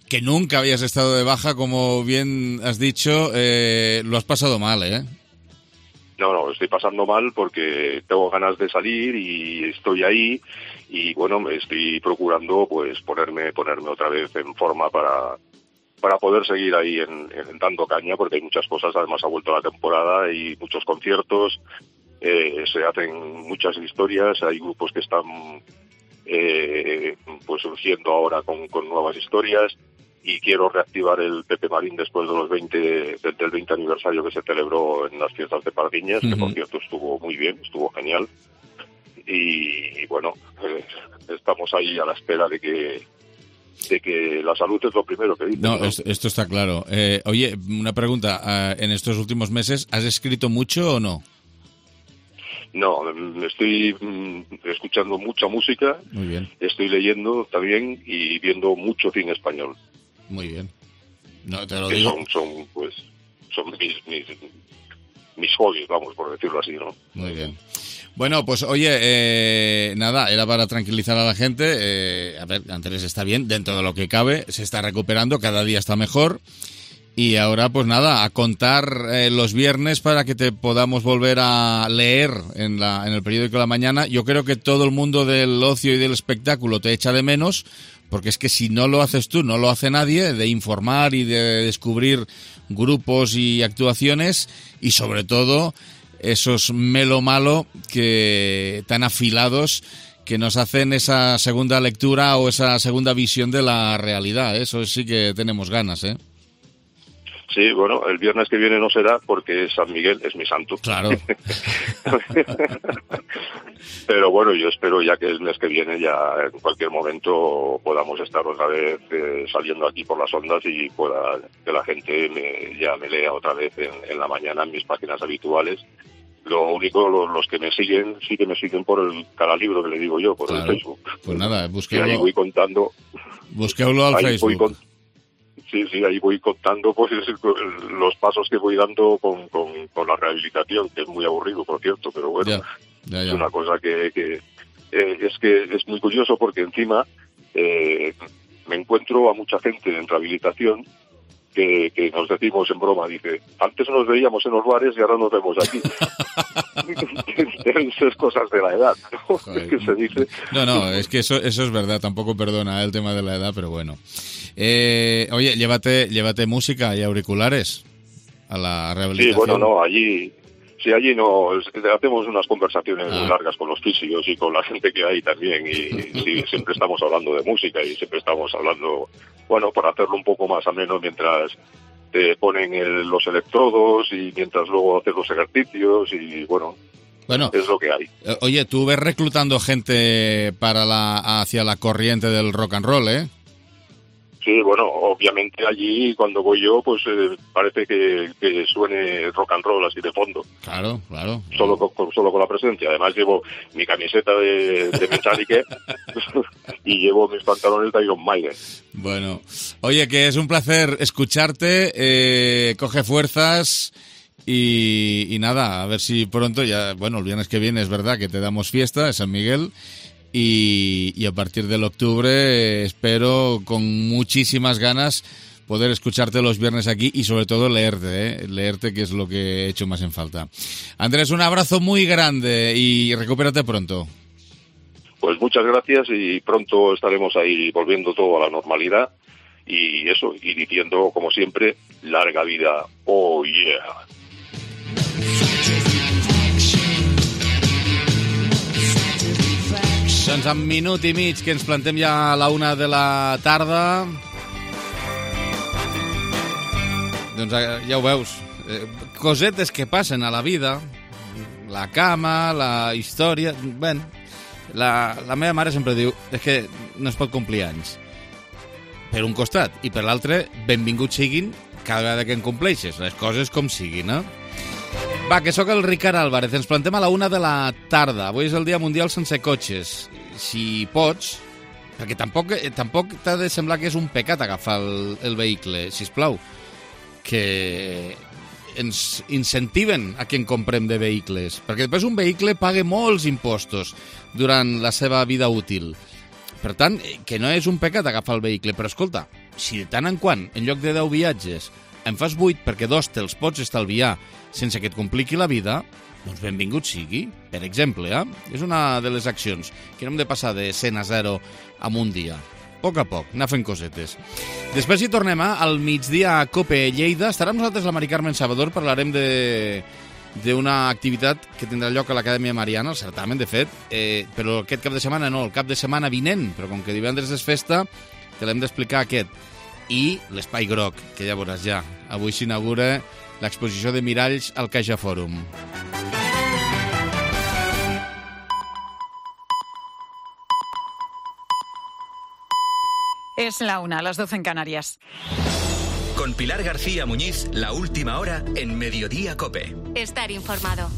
que nunca habías estado de baja, como bien has dicho, eh, lo has pasado mal, ¿eh? No, no, estoy pasando mal porque tengo ganas de salir y estoy ahí y bueno, me estoy procurando pues ponerme ponerme otra vez en forma para para poder seguir ahí en, en dando caña, porque hay muchas cosas. Además ha vuelto la temporada y muchos conciertos, eh, se hacen muchas historias, hay grupos que están eh, pues surgiendo ahora con, con nuevas historias. Y quiero reactivar el Pepe Marín después de los veinte, del, del veinte aniversario que se celebró en las fiestas de Pardiñas, uh-huh. que por cierto estuvo muy bien, estuvo genial. Y, y bueno, eh, estamos ahí a la espera de que de que la salud es lo primero que dicen. No, ¿no? Esto, esto está claro. Eh, oye, una pregunta, ¿en estos últimos meses has escrito mucho o no? No, estoy escuchando mucha música, muy bien. Estoy leyendo también y viendo mucho cine español. Muy bien. No, te lo que digo. Son, son, pues, son mis, mis, mis hobbies, vamos, por decirlo así, ¿no? Muy bien. Bueno, pues oye, eh, nada, era para tranquilizar a la gente. Eh, a ver, Andrés está bien, dentro de lo que cabe, se está recuperando, cada día está mejor. Y ahora, pues nada, a contar eh, los viernes para que te podamos volver a leer en, la, en el periódico de la mañana. Yo creo que todo el mundo del ocio y del espectáculo te echa de menos, porque es que si no lo haces tú, no lo hace nadie, de informar y de descubrir grupos y actuaciones, y sobre todo esos melo malo que tan afilados que nos hacen esa segunda lectura o esa segunda visión de la realidad. Eso sí que tenemos ganas, ¿eh? Sí, bueno, el viernes que viene no será porque San Miguel es mi santo. Claro. Pero bueno, yo espero ya que el mes que viene ya en cualquier momento podamos estar otra vez eh, saliendo aquí por las ondas y pueda que la gente me, ya me lea otra vez en, en la mañana en mis páginas habituales. Lo único, los, los que me siguen, sí que me siguen por el canalibro que le digo yo, por claro. el Facebook. Pues nada, busquéulo. Y ahí voy contando. Busquéulo al ahí Facebook. Voy con, sí, sí, ahí voy contando pues los pasos que voy dando con, con, con la rehabilitación, que es muy aburrido, por cierto, pero bueno, ya, ya, ya. es una cosa que, que eh, es que es muy curioso porque encima eh, me encuentro a mucha gente en rehabilitación que, que nos decimos en broma, dice, antes nos veíamos en los bares y ahora nos vemos aquí. Esas cosas de la edad, ¿no? Joder. Que se dice. No, no, es que eso, eso es verdad, tampoco perdona el tema de la edad, pero bueno. Eh, oye, llévate, llévate música y auriculares a la rehabilitación. Sí, bueno, no, allí, sí, allí no, hacemos unas conversaciones ah. muy largas con los físicos y con la gente que hay también, y sí, siempre estamos hablando de música y siempre estamos hablando, bueno, para hacerlo un poco más ameno mientras te ponen el, los electrodos y mientras luego haces los ejercicios y bueno, bueno, es lo que hay. Oye, tú ves reclutando gente para la hacia la corriente del rock and roll, ¿eh? Sí, bueno, obviamente allí cuando voy yo, pues eh, parece que, que suene rock and roll así de fondo. Claro, claro. Solo con, con, solo con la presencia. Además llevo mi camiseta de, de Metallica y llevo mis pantalones de Iron Maiden. Bueno, oye, que es un placer escucharte, eh, coge fuerzas y, y nada, a ver si pronto, ya, bueno, el viernes que viene es verdad que te damos fiesta, es San Miguel. Y, y a partir del octubre eh, espero con muchísimas ganas poder escucharte los viernes aquí y sobre todo leerte, ¿eh? leerte que es lo que he hecho más en falta. Andrés, un abrazo muy grande y recupérate pronto. Pues muchas gracias y pronto estaremos ahí volviendo todo a la normalidad y eso, y diciendo como siempre, larga vida, oh yeah. Doncs en minut i mig que ens plantem ja a la una de la tarda. Doncs ja ho veus, eh, cosetes que passen a la vida, la cama, la història... Bé, la, la meva mare sempre diu és que no es pot complir anys. Per un costat, i per l'altre, benvinguts siguin cada vegada que en compleixes, les coses com siguin, eh? Va, que sóc el Ricard Álvarez, ens plantem a la una de la tarda. Avui és el Dia Mundial Sense Cotxes. Si pots, perquè tampoc, tampoc t'ha de semblar que és un pecat agafar el, el vehicle, sisplau, que ens incentiven a que en comprem de vehicles, perquè després un vehicle paga molts impostos durant la seva vida útil. Per tant, que no és un pecat agafar el vehicle, però escolta, si de tant en quant, en lloc de deu viatges, en fas vuit perquè dos te'ls pots estalviar sense que et compliqui la vida, doncs benvingut sigui. Per exemple, eh? és una de les accions que no hem de passar de cent a zero en un dia. A poc a poc, anar fent cosetes. Després hi tornem eh? al migdia a Cope Lleida. Estarà amb nosaltres la Mari Carmen Salvador, parlarem de... d'una activitat que tindrà lloc a l'Acadèmia Mariana, el certamen, de fet, eh, però aquest cap de setmana no, el cap de setmana vinent, però com que divendres és festa, te l'hem d'explicar aquest. I l'Espai Groc, que ja veuràs ja. Avui s'inaugura l'exposició de miralls al Caixa Fòrum. Es la una, a las doce en Canarias. Con Pilar García Muñiz, la última hora en Mediodía COPE. Estar informado.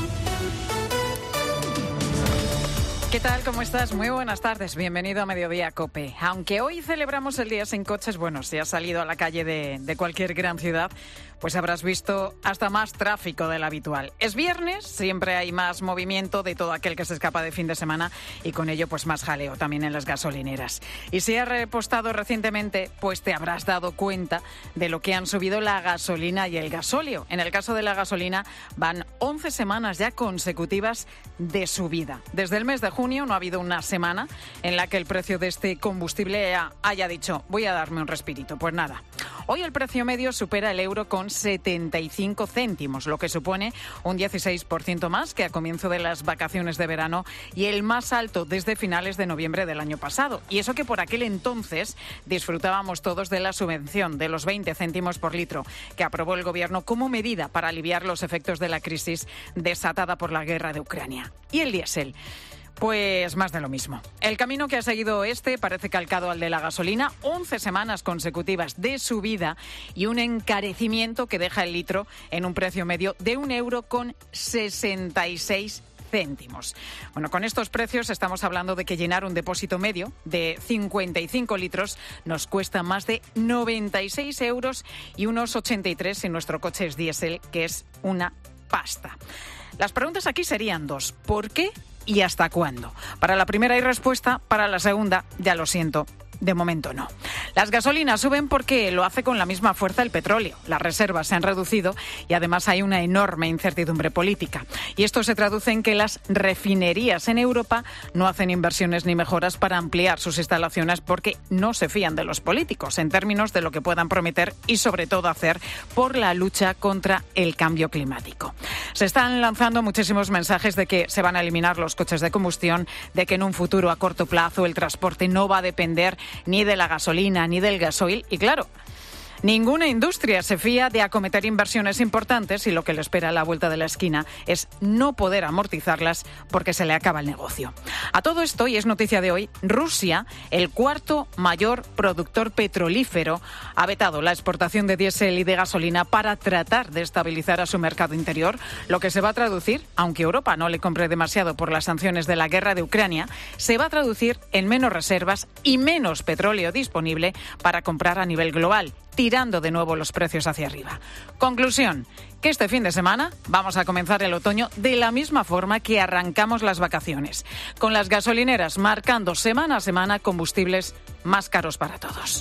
¿Qué tal? ¿Cómo estás? Muy buenas tardes. Bienvenido a Mediodía COPE. Aunque hoy celebramos el Día Sin Coches, bueno, si has salido a la calle de, de cualquier gran ciudad, pues habrás visto hasta más tráfico del habitual. Es viernes, siempre hay más movimiento de todo aquel que se escapa de fin de semana y con ello pues más jaleo también en las gasolineras. Y si has repostado recientemente, pues te habrás dado cuenta de lo que han subido la gasolina y el gasóleo. En el caso de la gasolina van once semanas ya consecutivas de subida. Desde el mes de junio no ha habido una semana en la que el precio de este combustible haya dicho voy a darme un respirito. Pues nada, hoy el precio medio supera el euro con setenta y cinco céntimos, lo que supone un dieciséis por ciento más que a comienzo de las vacaciones de verano y el más alto desde finales de noviembre del año pasado. Y eso que por aquel entonces disfrutábamos todos de la subvención de los veinte céntimos por litro que aprobó el gobierno como medida para aliviar los efectos de la crisis desatada por la guerra de Ucrania. Y el diésel. Pues más de lo mismo. El camino que ha seguido este parece calcado al de la gasolina. once semanas consecutivas de subida y un encarecimiento que deja el litro en un precio medio de un euro con sesenta y seis céntimos. Bueno, con estos precios estamos hablando de que llenar un depósito medio de cincuenta y cinco litros nos cuesta más de noventa y seis euros y unos ochenta y tres si nuestro coche es diésel, que es una pasta. Las preguntas aquí serían dos. ¿Por qué y hasta cuándo? Para la primera hay respuesta, para la segunda, ya lo siento, de momento no. Las gasolinas suben porque lo hace con la misma fuerza el petróleo. Las reservas se han reducido y además hay una enorme incertidumbre política. Y esto se traduce en que las refinerías en Europa no hacen inversiones ni mejoras para ampliar sus instalaciones porque no se fían de los políticos en términos de lo que puedan prometer y sobre todo hacer por la lucha contra el cambio climático. Se están lanzando muchísimos mensajes de que se van a eliminar los coches de combustión, de que en un futuro a corto plazo el transporte no va a depender ni de la gasolina ni del gasoil. Y claro, ninguna industria se fía de acometer inversiones importantes y lo que le espera a la vuelta de la esquina es no poder amortizarlas porque se le acaba el negocio. A todo esto, y es noticia de hoy, Rusia, el cuarto mayor productor petrolífero, ha vetado la exportación de diésel y de gasolina para tratar de estabilizar a su mercado interior, lo que se va a traducir, aunque Europa no le compre demasiado por las sanciones de la guerra de Ucrania, se va a traducir en menos reservas y menos petróleo disponible para comprar a nivel global, tirando de nuevo los precios hacia arriba. Conclusión, que este fin de semana vamos a comenzar el otoño de la misma forma que arrancamos las vacaciones, con las gasolineras marcando semana a semana combustibles más caros para todos.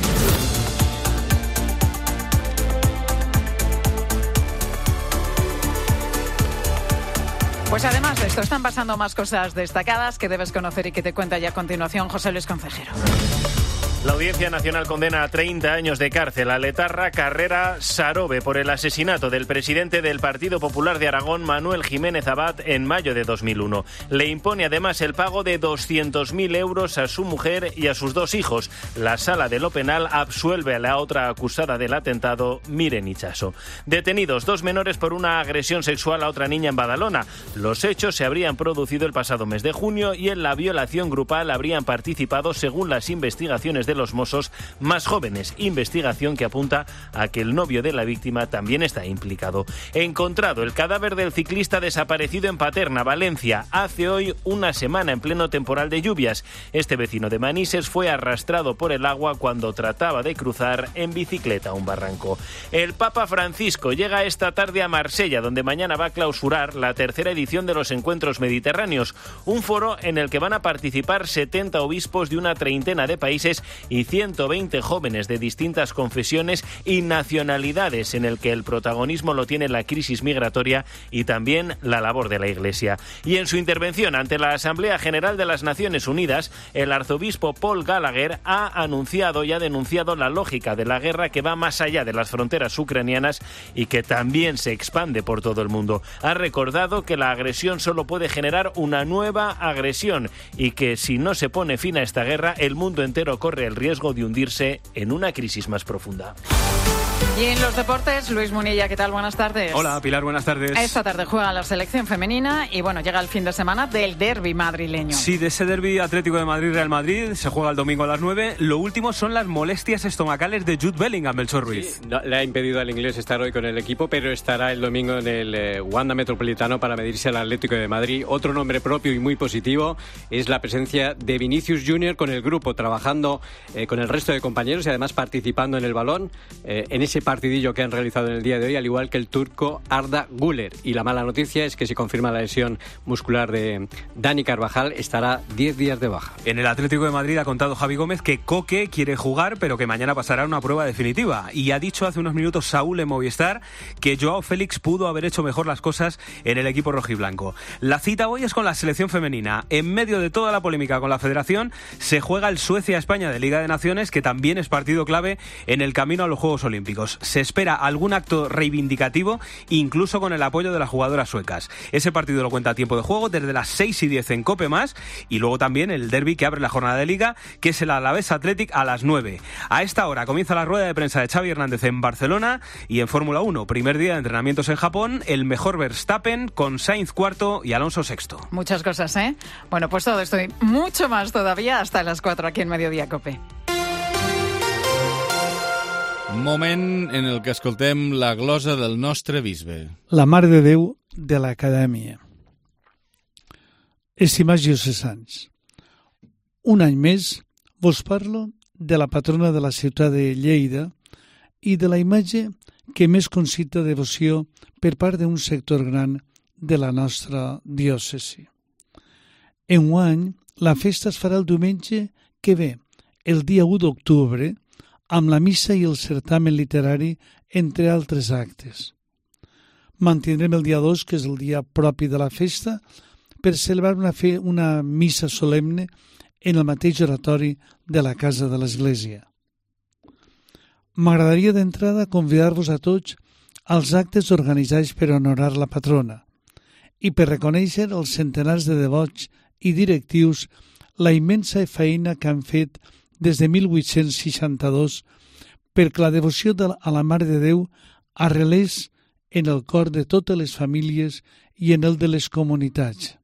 Pues además de esto, están pasando más cosas destacadas que debes conocer y que te cuenta ya a continuación José Luis Concejero. La Audiencia Nacional condena a treinta años de cárcel a Letarra Carrera Sarobe por el asesinato del presidente del Partido Popular de Aragón, Manuel Jiménez Abad, en mayo de dos mil uno. Le impone además el pago de doscientos mil euros a su mujer y a sus dos hijos. La Sala de lo Penal absuelve a la otra acusada del atentado, Miren Itxaso. Detenidos dos menores por una agresión sexual a otra niña en Badalona. Los hechos se habrían producido el pasado mes de junio y en la violación grupal habrían participado, según las investigaciones de los los Mossos más jóvenes, investigación que apunta a que el novio de la víctima también está implicado. Encontrado el cadáver del ciclista desaparecido en Paterna, Valencia, hace hoy una semana en pleno temporal de lluvias. Este vecino de Manises fue arrastrado por el agua cuando trataba de cruzar en bicicleta un barranco. El Papa Francisco llega esta tarde a Marsella, donde mañana va a clausurar la tercera edición de los Encuentros Mediterráneos, un foro en el que van a participar setenta obispos de una treintena de países y ciento veinte jóvenes de distintas confesiones y nacionalidades, en el que el protagonismo lo tiene la crisis migratoria y también la labor de la Iglesia. Y en su intervención ante la Asamblea General de las Naciones Unidas, el arzobispo Paul Gallagher ha anunciado y ha denunciado la lógica de la guerra que va más allá de las fronteras ucranianas y que también se expande por todo el mundo. Ha recordado que la agresión solo puede generar una nueva agresión y que si no se pone fin a esta guerra, el mundo entero corre el riesgo de hundirse en una crisis más profunda. Y en los deportes, Luis Munilla, ¿qué tal? Buenas tardes. Hola, Pilar, buenas tardes. Esta tarde juega la selección femenina y bueno, llega el fin de semana del derbi madrileño. Sí, de ese derbi Atlético de Madrid-Real Madrid, se juega el domingo a las nueve. Lo último son las molestias estomacales de Jude Bellingham, Melchor Ruiz. Sí, no, le ha impedido al inglés estar hoy con el equipo, pero estará el domingo en el eh, Wanda Metropolitano para medirse al Atlético de Madrid. Otro nombre propio y muy positivo es la presencia de Vinicius junior con el grupo, trabajando eh, con el resto de compañeros y además participando en el balón, eh, en ese partidillo que han realizado en el día de hoy, al igual que el turco Arda Güler. Y la mala noticia es que si confirma la lesión muscular de Dani Carvajal, estará diez días de baja. En el Atlético de Madrid ha contado Javi Gómez que Coque quiere jugar, pero que mañana pasará una prueba definitiva. Y ha dicho hace unos minutos Saúl en Movistar que Joao Félix pudo haber hecho mejor las cosas en el equipo rojiblanco. La cita hoy es con la selección femenina. En medio de toda la polémica con la federación, se juega el Suecia-España de Liga de Naciones, que también es partido clave en el camino a los Juegos Olímpicos. Se espera algún acto reivindicativo, incluso con el apoyo de las jugadoras suecas. Ese partido lo cuenta a tiempo de juego desde las seis y diez en Cope Más, y luego también el derbi que abre la jornada de Liga, que es el Alavés Athletic a las nueve. A esta hora comienza la rueda de prensa de Xavi Hernández en Barcelona, y en Fórmula uno, primer día de entrenamientos en Japón, el mejor Verstappen con Sainz cuarto y Alonso sexto. Muchas cosas, ¿eh? Bueno, pues todo esto y mucho más todavía hasta las cuatro aquí en Mediodía Cope. Moment en el que escoltem la glosa del nostre bisbe. La Mare de Déu de l'Acadèmia. Estimats diocesans, un any més vos parlo de la patrona de la ciutat de Lleida i de la imatge que més concita devoció per part d'un sector gran de la nostra diòcesi. Enguany, la festa es farà el diumenge que ve, el dia u d'octubre, amb la missa i el certamen literari, entre altres actes. Mantindrem el dia dos, que és el dia propi de la festa, per celebrar una, fe, una missa solemne en el mateix oratori de la Casa de l'Església. M'agradaria d'entrada convidar-vos a tots als actes organitzats per honorar la patrona i per reconèixer els centenars de devots i directius la immensa feina que han fet des de mil vuit-cents seixanta-dos perquè la devoció a la Mare de Déu arrelés en el cor de totes les famílies i en el de les comunitats.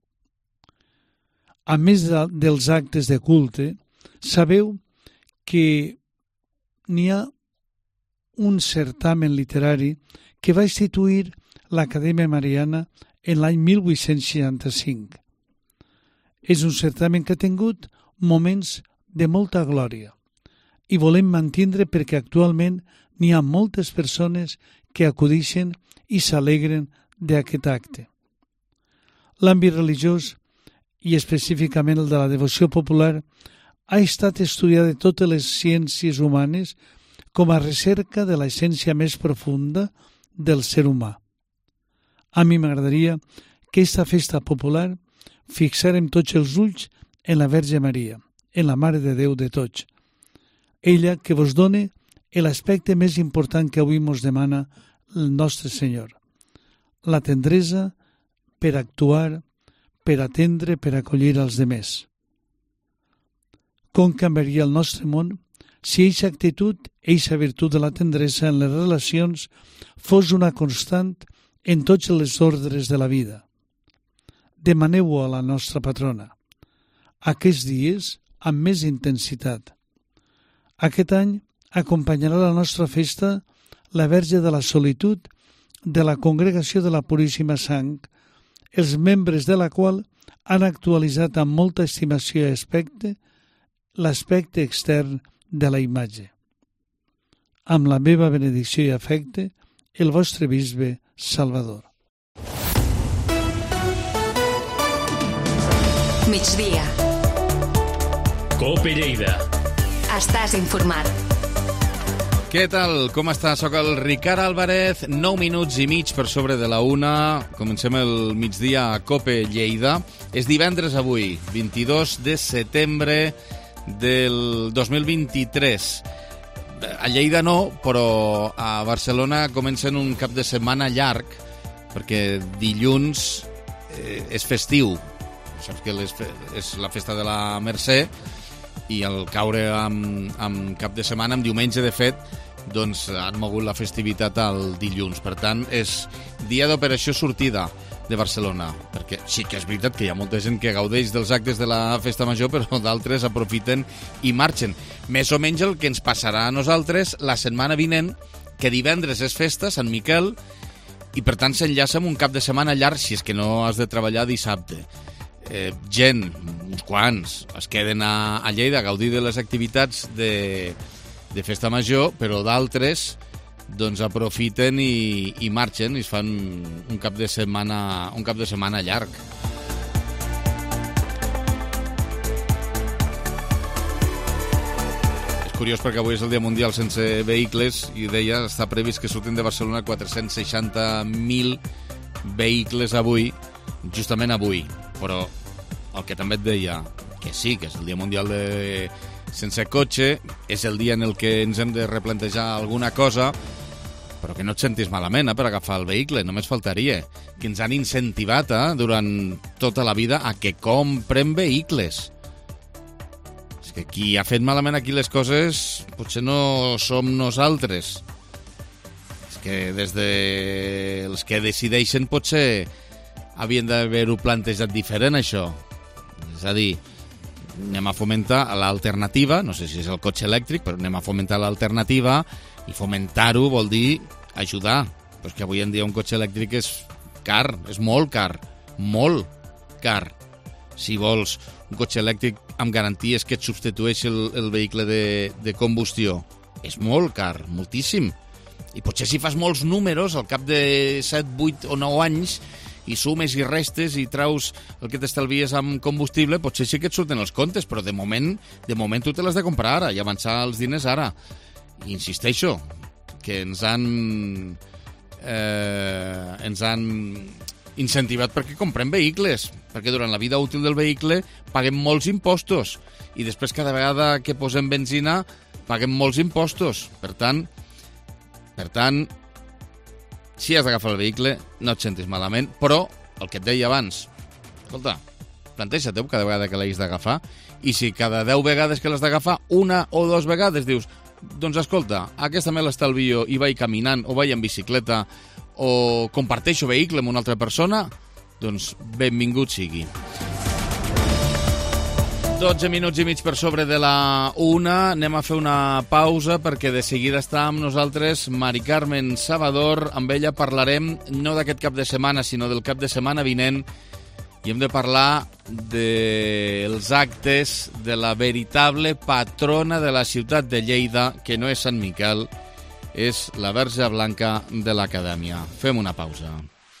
A més de, dels actes de culte, sabeu que n'hi ha un certamen literari que va instituir l'Acadèmia Mariana en l'any mil vuit-cents seixanta-cinc. És un certamen que ha tingut moments de molta glòria i volem mantindre perquè actualment n'hi ha moltes persones que acudixen i s'alegren d'aquest acte. L'àmbit religiós, i específicament el de la devoció popular, ha estat estudiat de totes les ciències humanes com a recerca de l'essència més profunda del ser humà. A mi m'agradaria que aquesta festa popular fixarem tots els ulls en la Verge Maria, en la Mare de Déu de tots. Ella que vos done l'aspecte més important que avui mos demana el nostre Senyor, la tendresa per actuar, per atendre, per acollir els demés. Com canviaria el nostre món si eixa actitud, eixa virtut de la tendresa en les relacions fos una constant en tots els ordres de la vida. Demaneu-ho a la nostra patrona, aquests dies amb més intensitat. Aquest any acompanyarà la nostra festa la Verge de la Solitud de la Congregació de la Puríssima Sang, els membres de la qual han actualitzat amb molta estimació i respecte l'aspecte extern de la imatge. Amb la meva benedicció i afecte, el vostre bisbe Salvador. Migdia. Cope Lleida. Estàs informat. Què tal? Com està? Soc el Ricard Álvarez, nou minuts i mig per sobre de la una. Comencem el migdia a Cope Lleida. És divendres avui, vint-i-dos de setembre del dos mil vint-i-tres. A Lleida no, però a Barcelona comencen un cap de setmana llarg, perquè dilluns eh, és festiu. Saps que és la festa de la Mercè, i al caure amb, amb cap de setmana, amb diumenge, de fet, doncs han mogut la festivitat al dilluns. Per tant, és dia d'operació sortida de Barcelona, perquè sí que és veritat que hi ha molta gent que gaudeix dels actes de la festa major, però d'altres aprofiten i marxen. Més o menys el que ens passarà a nosaltres la setmana vinent, que divendres és festa, Sant Miquel, i per tant s'enllaça amb un cap de setmana llarg, si és que no has de treballar dissabte. Eh, gent, uns quants, es queden a, a Lleida a gaudir de les activitats de, de festa major, però d'altres doncs aprofiten i, i marxen i es fan un cap de setmana, un cap de setmana llarg. És curiós perquè avui és el Dia Mundial sense vehicles i deia, està previst que surtin de Barcelona quatre-cents seixanta mil vehicles avui, justament avui. Però el que també et deia, que sí, que és el Dia Mundial de sense cotxe, és el dia en el que ens hem de replantejar alguna cosa, però que no et sentis malament eh, per agafar el vehicle, només faltaria. Que ens han incentivat eh, durant tota la vida a que compren vehicles. És que qui ha fet malament aquí les coses potser no som nosaltres. És que des de els que decideixen potser havien d'haver-ho plantejat diferent, això. És a dir, anem a fomentar l'alternativa, no sé si és el cotxe elèctric, però anem a fomentar l'alternativa, i fomentar-ho vol dir ajudar. Però és que avui en dia un cotxe elèctric és car, és molt car, molt car. Si vols un cotxe elèctric amb garanties que et substitueix el, el vehicle de, de combustió, és molt car, moltíssim. I potser si fas molts números, al cap de set, vuit o nou anys, i sumes i restes i traus el que t'estalvies amb combustible, potser sí que et surten els comptes, però de moment de moment tu te l'has de comprar ara i avançar els diners ara. I insisteixo, que ens han eh, ens han incentivat perquè comprem vehicles, perquè durant la vida útil del vehicle paguem molts impostos i després cada vegada que posem benzina paguem molts impostos. Per tant, per tant, si has d'agafar el vehicle, no et sentis malament, però el que et deia abans, escolta, planteja-t'ho cada vegada que l'hagis d'agafar, i si cada deu vegades que l'has d'agafar, una o dues vegades dius, doncs escolta, aquesta me l'estalvio i vaig caminant, o vaig en bicicleta, o comparteixo vehicle amb una altra persona, doncs benvingut sigui. dotze minuts i mig per sobre de la una. Anem a fer una pausa perquè de seguida està amb nosaltres Mari Carmen Salvador. Amb ella parlarem no d'aquest cap de setmana, sinó del cap de setmana vinent, i hem de parlar dels actes de la veritable patrona de la ciutat de Lleida, que no és Sant Miquel, és la Verge Blanca de l'Acadèmia. Fem una pausa.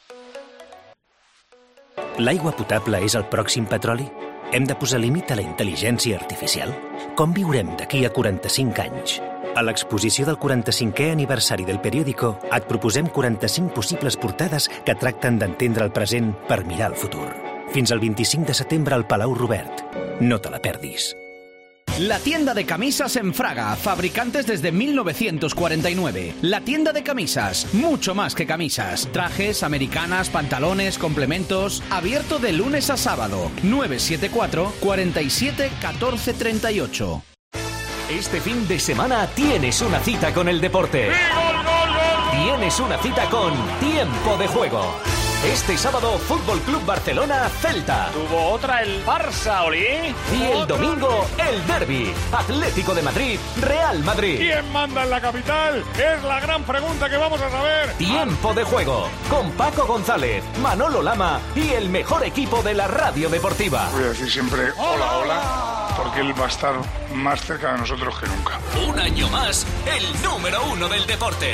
L'aigua potable és el pròxim petroli? Hem de posar límit a la intel·ligència artificial? Com viurem d'aquí a quaranta-cinc anys? A l'exposició del quaranta-cinquè aniversari del periòdico et proposem quaranta-cinc possibles portades que tracten d'entendre el present per mirar el futur. Fins al vint-i-cinc de setembre al Palau Robert. No te la perdis. La tienda de camisas en Fraga, fabricantes desde mil novecientos cuarenta y nueve. La tienda de camisas, mucho más que camisas. Trajes, americanas, pantalones, complementos. Abierto de lunes a sábado. nueve siete cuatro, cuarenta y siete, catorce treinta y ocho. Este fin de semana tienes una cita con el deporte. Tienes una cita con Tiempo de Juego. Este sábado, Fútbol Club Barcelona, Celta. Tuvo otra el Barça, Oli. Y el domingo, el derbi, Atlético de Madrid, Real Madrid. ¿Quién manda en la capital? Es la gran pregunta que vamos a saber. Tiempo de juego, con Paco González, Manolo Lama y el mejor equipo de la radio deportiva. Voy a decir siempre hola, hola, porque él va a estar más cerca de nosotros que nunca. Un año más, el número uno del deporte.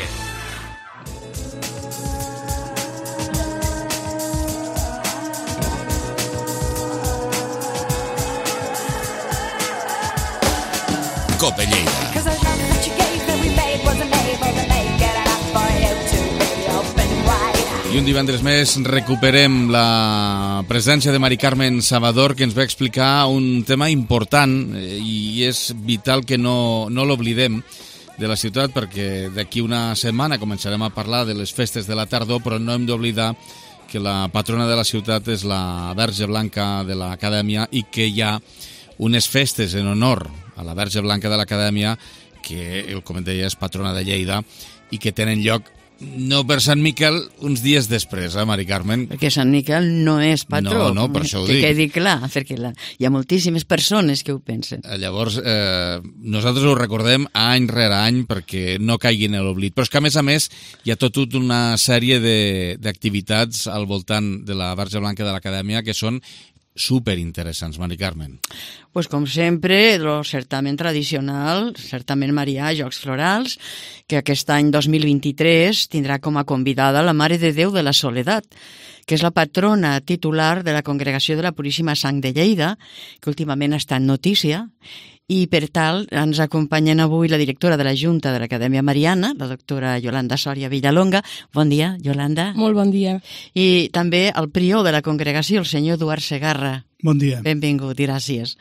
Cope Lleida. I un divendres més recuperem la presència de Mari Carmen Salvador, que ens va explicar un tema important i és vital que no, no l'oblidem de la ciutat, perquè d'aquí una setmana començarem a parlar de les festes de la tardor, però no hem d'oblidar que la patrona de la ciutat és la Verge Blanca de l'Acadèmia i que hi ha unes festes en honor a la Verge Blanca de l'Acadèmia, que, com et deia, és patrona de Lleida, i que tenen lloc no per Sant Miquel uns dies després, eh, Mari Carmen? Perquè Sant Miquel no és patró. No, no, per això ho que dic. quedi clar, perquè la, hi ha moltíssimes persones que ho pensen. Llavors, eh, nosaltres ho recordem any rere any perquè no caiguin en l'oblit. Però és que, a més a més, hi ha tota una sèrie d'activitats al voltant de la Verge Blanca de l'Acadèmia que són superinteressants, Mari Carmen. Pues com sempre, el certamen tradicional, certamen marià, Jocs Florals, que aquest any dos mil vint-i-tres tindrà com a convidada la Mare de Déu de la Soledat, que és la patrona titular de la Congregació de la Puríssima Sang de Lleida, que últimament està en notícia, i per tal ens acompanyen avui la directora de la Junta de l'Acadèmia Mariana, la doctora Yolanda Sòria Villalonga. Bon dia, Yolanda. Molt bon dia. I també el prior de la congregació, el senyor Eduard Segarra. Bon dia. Benvingut, gràcies.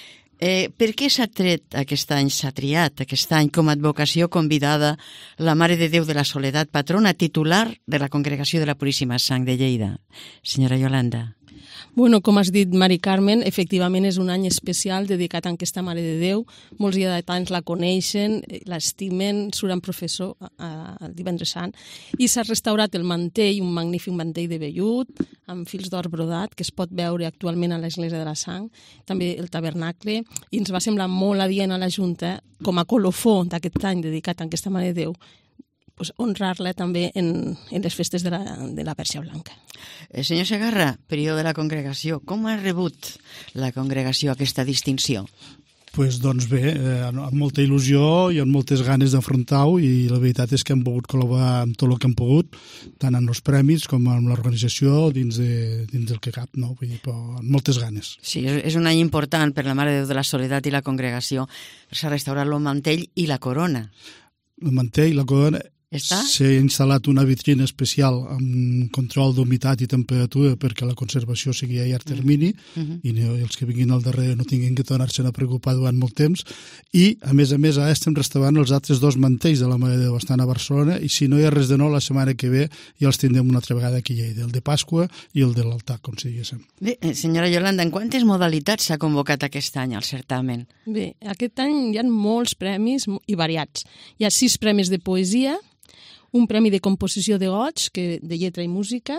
Eh, per què s'ha tret aquest any, s'ha triat aquest any com a advocació convidada la Mare de Déu de la Soledat, patrona titular de la Congregació de la Puríssima Sang de Lleida? Senyora Yolanda. Bueno, com has dit, Mari Carmen, efectivament és un any especial dedicat a aquesta Mare de Déu. Molts lleidatans la coneixen, l'estimen, surt en professor el divendres sant, i s'ha restaurat el mantell, un magnífic mantell de vellut, amb fils d'or brodat, que es pot veure actualment a l'Església de la Sang, també el tabernacle, i ens va semblar molt adient a la Junta, com a colofó d'aquest any dedicat a aquesta Mare de Déu, pues, honrar-la també en, en les festes de la, de la Verge Blanca. Eh, senyor Segarra, període de la congregació, com ha rebut la congregació aquesta distinció? Pues, doncs bé, eh, amb molta il·lusió i amb moltes ganes d'afrontar-ho, i la veritat és que hem pogut col·laborar amb tot el que hem pogut, tant en els premis com en l'organització, dins, de, dins del que cap, no? Vull dir, però amb moltes ganes. Sí, és un any important per la Mare de Déu de la Soledat i la congregació. S'ha restaurat el mantell i la corona. El mantell i la corona... Està? S'ha instal·lat una vitrina especial amb control d'humitat i temperatura perquè la conservació sigui a llarg termini mm-hmm. i no, els que vinguin al darrere no tinguin que tornar-se'n a preocupar durant molt temps. I, a més a més, ara estem restaurant els altres dos mantells de la Mare de Déu, estan a Barcelona, i si no hi ha res de nou, la setmana que ve ja els tindrem una altra vegada aquí a Lleida, el de Pasqua i el de l'altar, com si diguéssim. Bé, senyora Yolanda, en quantes modalitats s'ha convocat aquest any al certamen? Bé, aquest any hi ha molts premis i variats. Hi ha sis premis de poesia, un premi de composició de goig, que de lletra i música,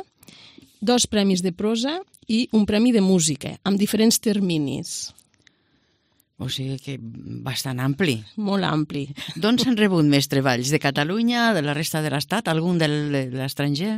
dos premis de prosa i un premi de música, amb diferents terminis. O sigui que bastant ampli. Molt ampli. D'on s'han rebut més treballs? De Catalunya, de la resta de l'Estat, algun de l'estranger?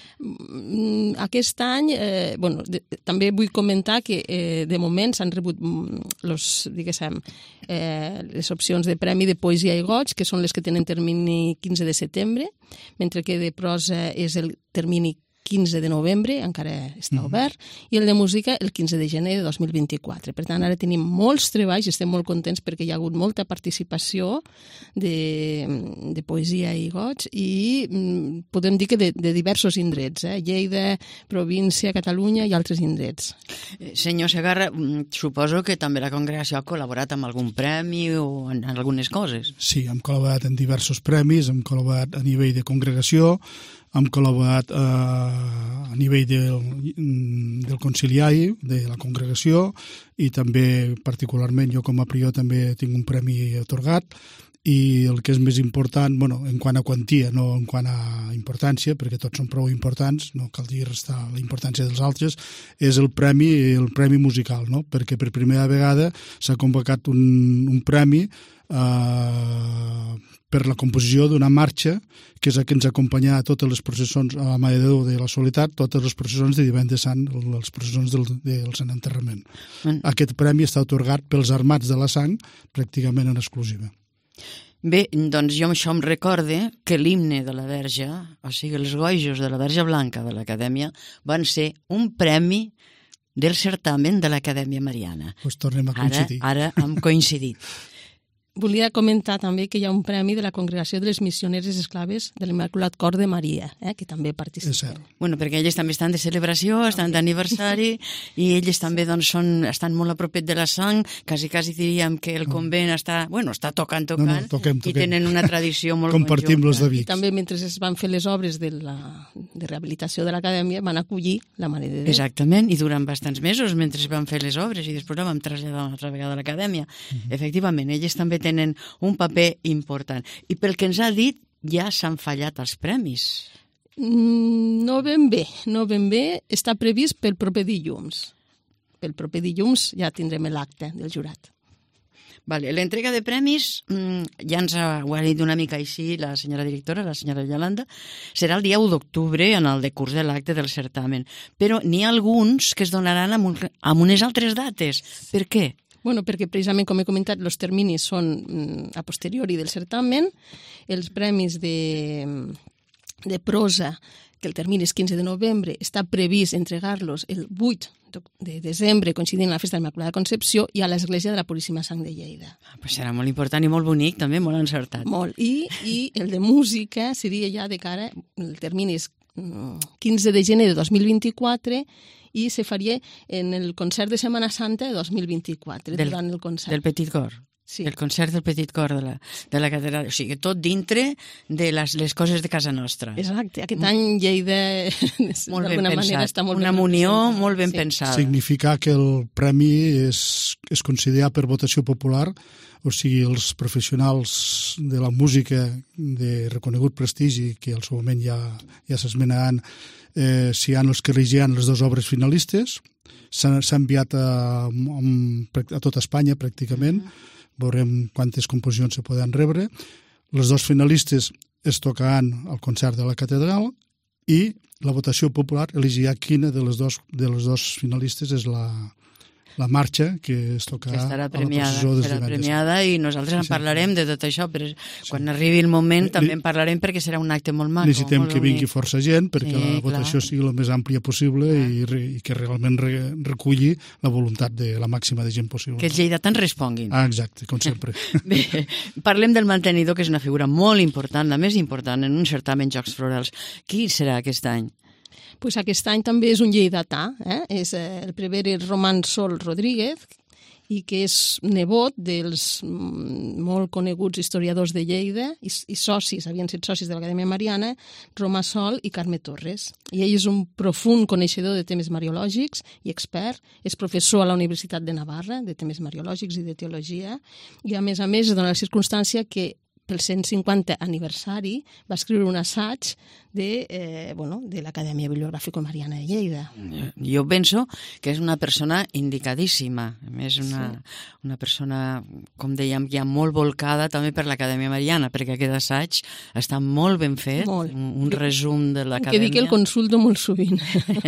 Aquest any, eh, bueno, de, també vull comentar que eh, de moment s'han rebut los, diguéssim, eh, les opcions de premi de poesia i goig, que són les que tenen termini quinze de setembre, mentre que de prosa és el termini quinze de novembre, encara està obert, i el de música el quinze de gener de dos mil vint-i-quatre. Per tant, ara tenim molts treballs i estem molt contents perquè hi ha hagut molta participació de, de poesia i goig, i mm, podem dir que de, de diversos indrets, eh? Lleida, província, Catalunya i altres indrets. Senyor Segarra, suposo que també la congregació ha col·laborat amb algun premi o en, en algunes coses. Sí, hem col·laborat en diversos premis, hem col·laborat a nivell de congregació, hem col·laborat eh, a nivell del, del conciliari, de la congregació, i també particularment jo com a prior també tinc un premi atorgat, i el que és més important, bueno, en quant a quantia, no en quant a importància, perquè tots són prou importants, no cal dir restar la importància dels altres, és el premi el premi musical, no? Perquè per primera vegada s'ha convocat un, un premi eh, per la composició d'una marxa, que és la que ens acompanya a totes les processons, a la Mare de Déu de la Soledat, totes les processons de Divendres Sant, les processons del, del Sant Enterrament. Mm. Aquest premi està atorgat pels Armats de la Sang, pràcticament en exclusiva. Bé, doncs jo això em recorde que l'himne de la Verge, o sigui, els gojos de la Verge Blanca de l'Acadèmia, van ser un premi del certamen de l'Acadèmia Mariana. Pues tornem a coincidir. Ara, ara hem coincidit. Volia comentar també que hi ha un premi de la Congregació de les Missioneres Esclaves de l'Immaculat Cor de Maria, eh, que també participa. Bueno, perquè elles també estan de celebració, estan d'aniversari, i elles també doncs, són, estan molt a propet de la sang, quasi, quasi diríem que el convent està, bueno, està tocant, tocant, no, no, toquem, toquem. I tenen una tradició molt Compartim conjunta. los de Vic. I també, mentre es van fer les obres de, la, de rehabilitació de l'Acadèmia, van acollir la Mare de Déu. Exactament, i durant bastants mesos, mentre es van fer les obres, i després la vam traslladar una altra vegada a l'Acadèmia. Uh-huh. Efectivament, elles també tenen un paper important. I pel que ens ha dit, ja s'han fallat els premis. Mm, no ben bé, no ben bé. Està previst pel proper dilluns. Pel proper dilluns ja tindrem l'acte del jurat. Vale, l'entrega de premis, ja ens ha, ho ha dit una mica així la senyora directora, la senyora Yolanda, serà el dia u d'octubre en el decurs de l'acte del certamen. Però n'hi ha alguns que es donaran amb, un, amb unes altres dates. Per què? Bueno, perquè precisament, com he comentat, els terminis són a posteriori del certamen, els premis de, de prosa, que el termini és quinze de novembre, està previst entregar-los el vuit de desembre, coincidint amb la festa de l'Immaculada Concepció, i a l'Església de la Puríssima Sang de Lleida. Ah, pues serà molt important i molt bonic, també, molt encertat. Molt. I, i el de música seria ja de cara, el termini és quinze de gener de dos mil vint-i-quatre, i se faria en el concert de Setmana Santa de dos mil vint-i-quatre, del, durant el concert. Del Petit Cor. Sí. El concert del Petit Cor de la, de la catedral. O sigui, tot dintre de les, les coses de casa nostra. Exacte. Aquest any Lleida, d'alguna manera, està molt Una ben munió representada. molt ben Sí. pensada. Significa que el premi és, és considerat per votació popular, o sigui, els professionals de la música de reconegut prestigi, que al seu moment ja, ja s'esmenaran, eh, si hi ha els que elegiran les dues obres finalistes, s'ha enviat a, a tot Espanya, pràcticament, veurem quantes composicions se poden rebre. Les dos finalistes es tocaran al concert de la catedral i la votació popular elegirà quina de les dos, de les dos finalistes és la, la marxa que es tocarà que estarà a la premiada, processó dels estarà divendres. premiada i nosaltres en Sí, sí. parlarem de tot això, però quan arribi el moment també en parlarem perquè serà un acte molt maco. Necessitem molt que vingui bonic. força gent perquè Sí, la votació clar. sigui el més àmplia possible i, re, i que realment re, reculli la voluntat de la màxima de gent possible. Que els lleidatans responguin. Ah, exacte, com sempre. Bé, parlem del mantenidor, que és una figura molt important, la més important en un certamen Jocs Florals. Qui serà aquest any? Pues aquest any també és un lleidatà, eh? És eh, el prevere Roman Sol Rodríguez, i que és nebot dels mm, molt coneguts historiadors de Lleida i, i socis, havien estat socis de l'Acadèmia Mariana, Roma Sol i Carme Torres. I ell és un profund coneixedor de temes mariològics i expert, és professor a la Universitat de Navarra de temes mariològics i de teologia, i a més a més es dona la circumstància que pel cent cinquanta aniversari va escriure un assaig de, eh, bueno, de l'Acadèmia Bibliogràfica Mariana de Lleida. Jo penso que és una persona indicadíssima. A més, una, sí. una persona, com dèiem, ja molt volcada també per l'Acadèmia Mariana, perquè aquest assaig està molt ben fet, molt. un, un resum de l'Acadèmia. Que dic que el consulto molt sovint.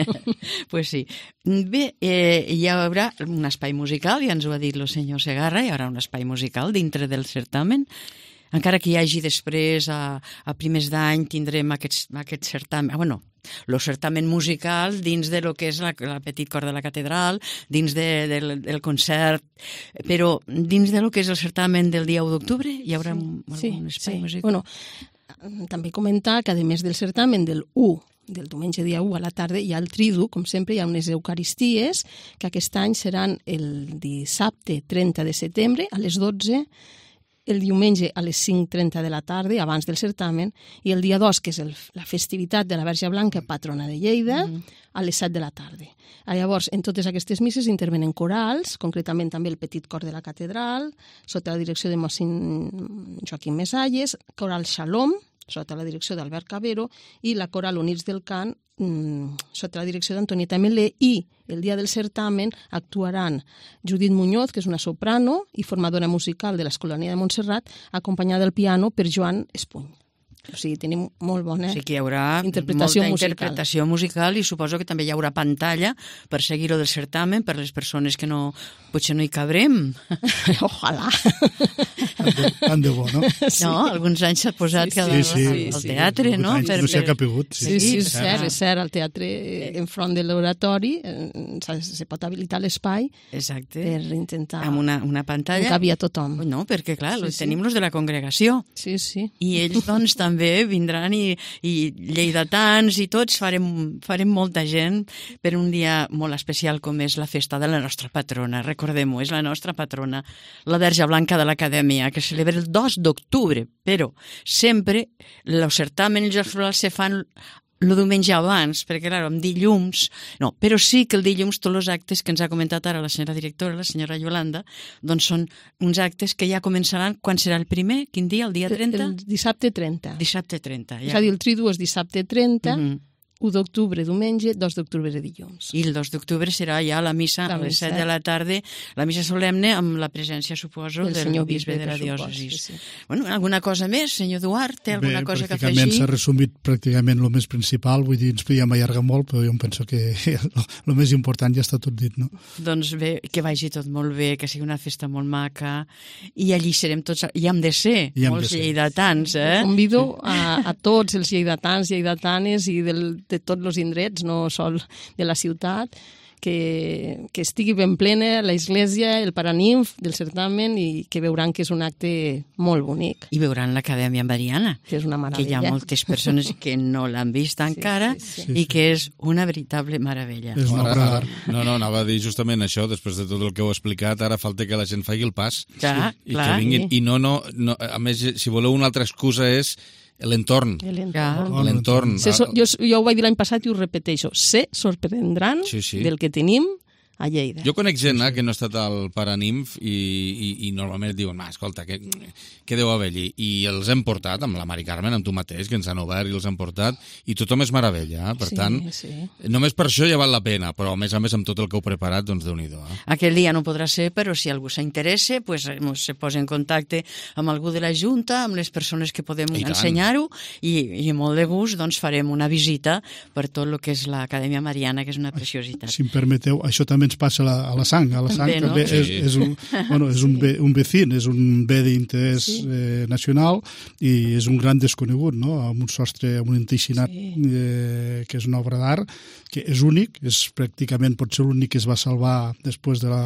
Pues sí. Bé, eh, hi haurà un espai musical, ja ens ho ha dit el senyor Segarra, hi haurà un espai musical dintre del certamen. Encara que hi hagi després, a, a primers d'any, tindrem aquest, aquest certamen, ah, bueno, el certamen musical dins de lo que és la, la Petit Cor de la Catedral, dins de, del, del concert, però dins de lo que és el certamen del dia u d'octubre hi haurà sí, un, sí, un espai sí. musical. Bueno, també comentar que a més del certamen del u, del diumenge dia u a la tarda, hi ha el tridu, com sempre hi ha unes eucaristies que aquest any seran el dissabte trenta de setembre a les dotze, el diumenge a les cinc trenta de la tarda, abans del certamen, i el dia dos, que és el, la festivitat de la Verge Blanca, patrona de Lleida, mm. a les set de la tarda. Llavors, en totes aquestes misses intervenen corals, concretament també el Petit Cor de la Catedral, sota la direcció de Mossín Joaquim Mesalles, Coral Shalom, sota la direcció d'Albert Cabero, i la Coral Units del Cant, sota la direcció d'Antonieta Melé, i el dia del certamen actuaran Judit Muñoz, que és una soprano i formadora musical de l'Escolania de Montserrat, acompanyada al piano per Joan Espuny. O sigui, tenim molt bona sí que hi haurà interpretació molta musical. interpretació musical i suposo que també hi haurà pantalla per seguir-ho del certamen per les persones que no, potser no hi cabrem. Ojalà. Tant de bo, no? Sí. No, alguns anys s'ha posat sí, sí, sí, al, al teatre, sí, no? Per, no s'ha capigut. Sí, sí, sí, és cert, és cert. Al teatre, enfront de l'oratori, se pot habilitar l'espai per intentar... Amb una, una pantalla. Que cabia tothom. No, perquè, clar, sí, sí. tenim los de la congregació. Sí, sí. I ells, doncs, també vindran i, i lleidatans i tots farem, farem molta gent per un dia molt especial com és la festa de la nostra patrona. Recordem-ho, és la nostra patrona, la Verge Blanca de l'Acadèmia, que celebra el dos d'octubre, però sempre els certàmens i els florals se fan el diumenge abans, perquè, clar, amb dilluns... No, però sí que el dilluns tots els actes que ens ha comentat ara la senyora directora, la senyora Yolanda, doncs són uns actes que ja començaran... Quan serà el primer? Quin dia? El dia trenta? El dissabte trenta. Dissabte trenta, ja. És a dir, el tridu és dissabte trenta, mm-hmm. u d'octubre diumenge, dos d'octubre dilluns. I el dos d'octubre serà ja la missa a les set de la tarda, la missa solemne amb la presència, suposo, del senyor bisbe de la diòcesi. Sí, sí. Bueno, alguna cosa més, senyor Eduard? Té alguna Bé, cosa que afegir? Pràcticament s'ha resumit pràcticament el més principal, vull dir, ens podíem allargar molt, però jo em penso que el més important ja està tot dit, no? Doncs bé, que vagi tot molt bé, que sigui una festa molt maca, i allí serem tots, i hem de ser, hem molts de ser. lleidatans, eh? Convido a, a tots els lleidatans, lleidatanes i del de tots els indrets, no sol de la ciutat, que, que estigui ben plena l'església, el Paraninf del certamen i que veuran que és un acte molt bonic. I veuran l'Acadèmia Mariana, que és una meravella. Que hi ha moltes persones que no l'han vist encara sí, sí, sí. i que és una veritable meravella. És una ara, no, no, anava a dir justament això, després de tot el que heu explicat, ara falta que la gent faci el pas ja, i clar, que vinguin. Sí. I no, no, no, a més, si voleu una altra excusa és l'entorn. L'entorn. L'entorn. Jo, jo ho vaig dir l'any passat i ho repeteixo. Se sorprendran sí, sí. del que tenim a Lleida. Jo conec gent eh, que no ha estat al Paraninf i, i, i normalment diuen, ma, escolta, què, què deu haver allí? I els hem portat, amb la Mari Carmen, amb tu mateix, que ens han obert i els han portat, i tothom és meravella. Eh? Per sí, tant, sí. només per això ja val la pena, però a més a més amb tot el que heu preparat, doncs Déu-n'hi-do. Eh? Aquell dia no podrà ser, però si algú s'interessa, pues, se posa en contacte amb algú de la Junta, amb les persones que podem ensenyar-ho, i, i molt de gust doncs, farem una visita per tot el que és l'Acadèmia Mariana, que és una preciositat. Si em permeteu, això també ens passa a la, a la sang. A la sang també, no? també sí. és, és, un, bueno, és un, bé, un vecín, és un bé d'interès sí. eh, nacional i és un gran desconegut, no? Amb un sostre, amb un enteixinat sí. eh, que és una obra d'art, que és únic, és pràcticament potser l'únic que es va salvar després de la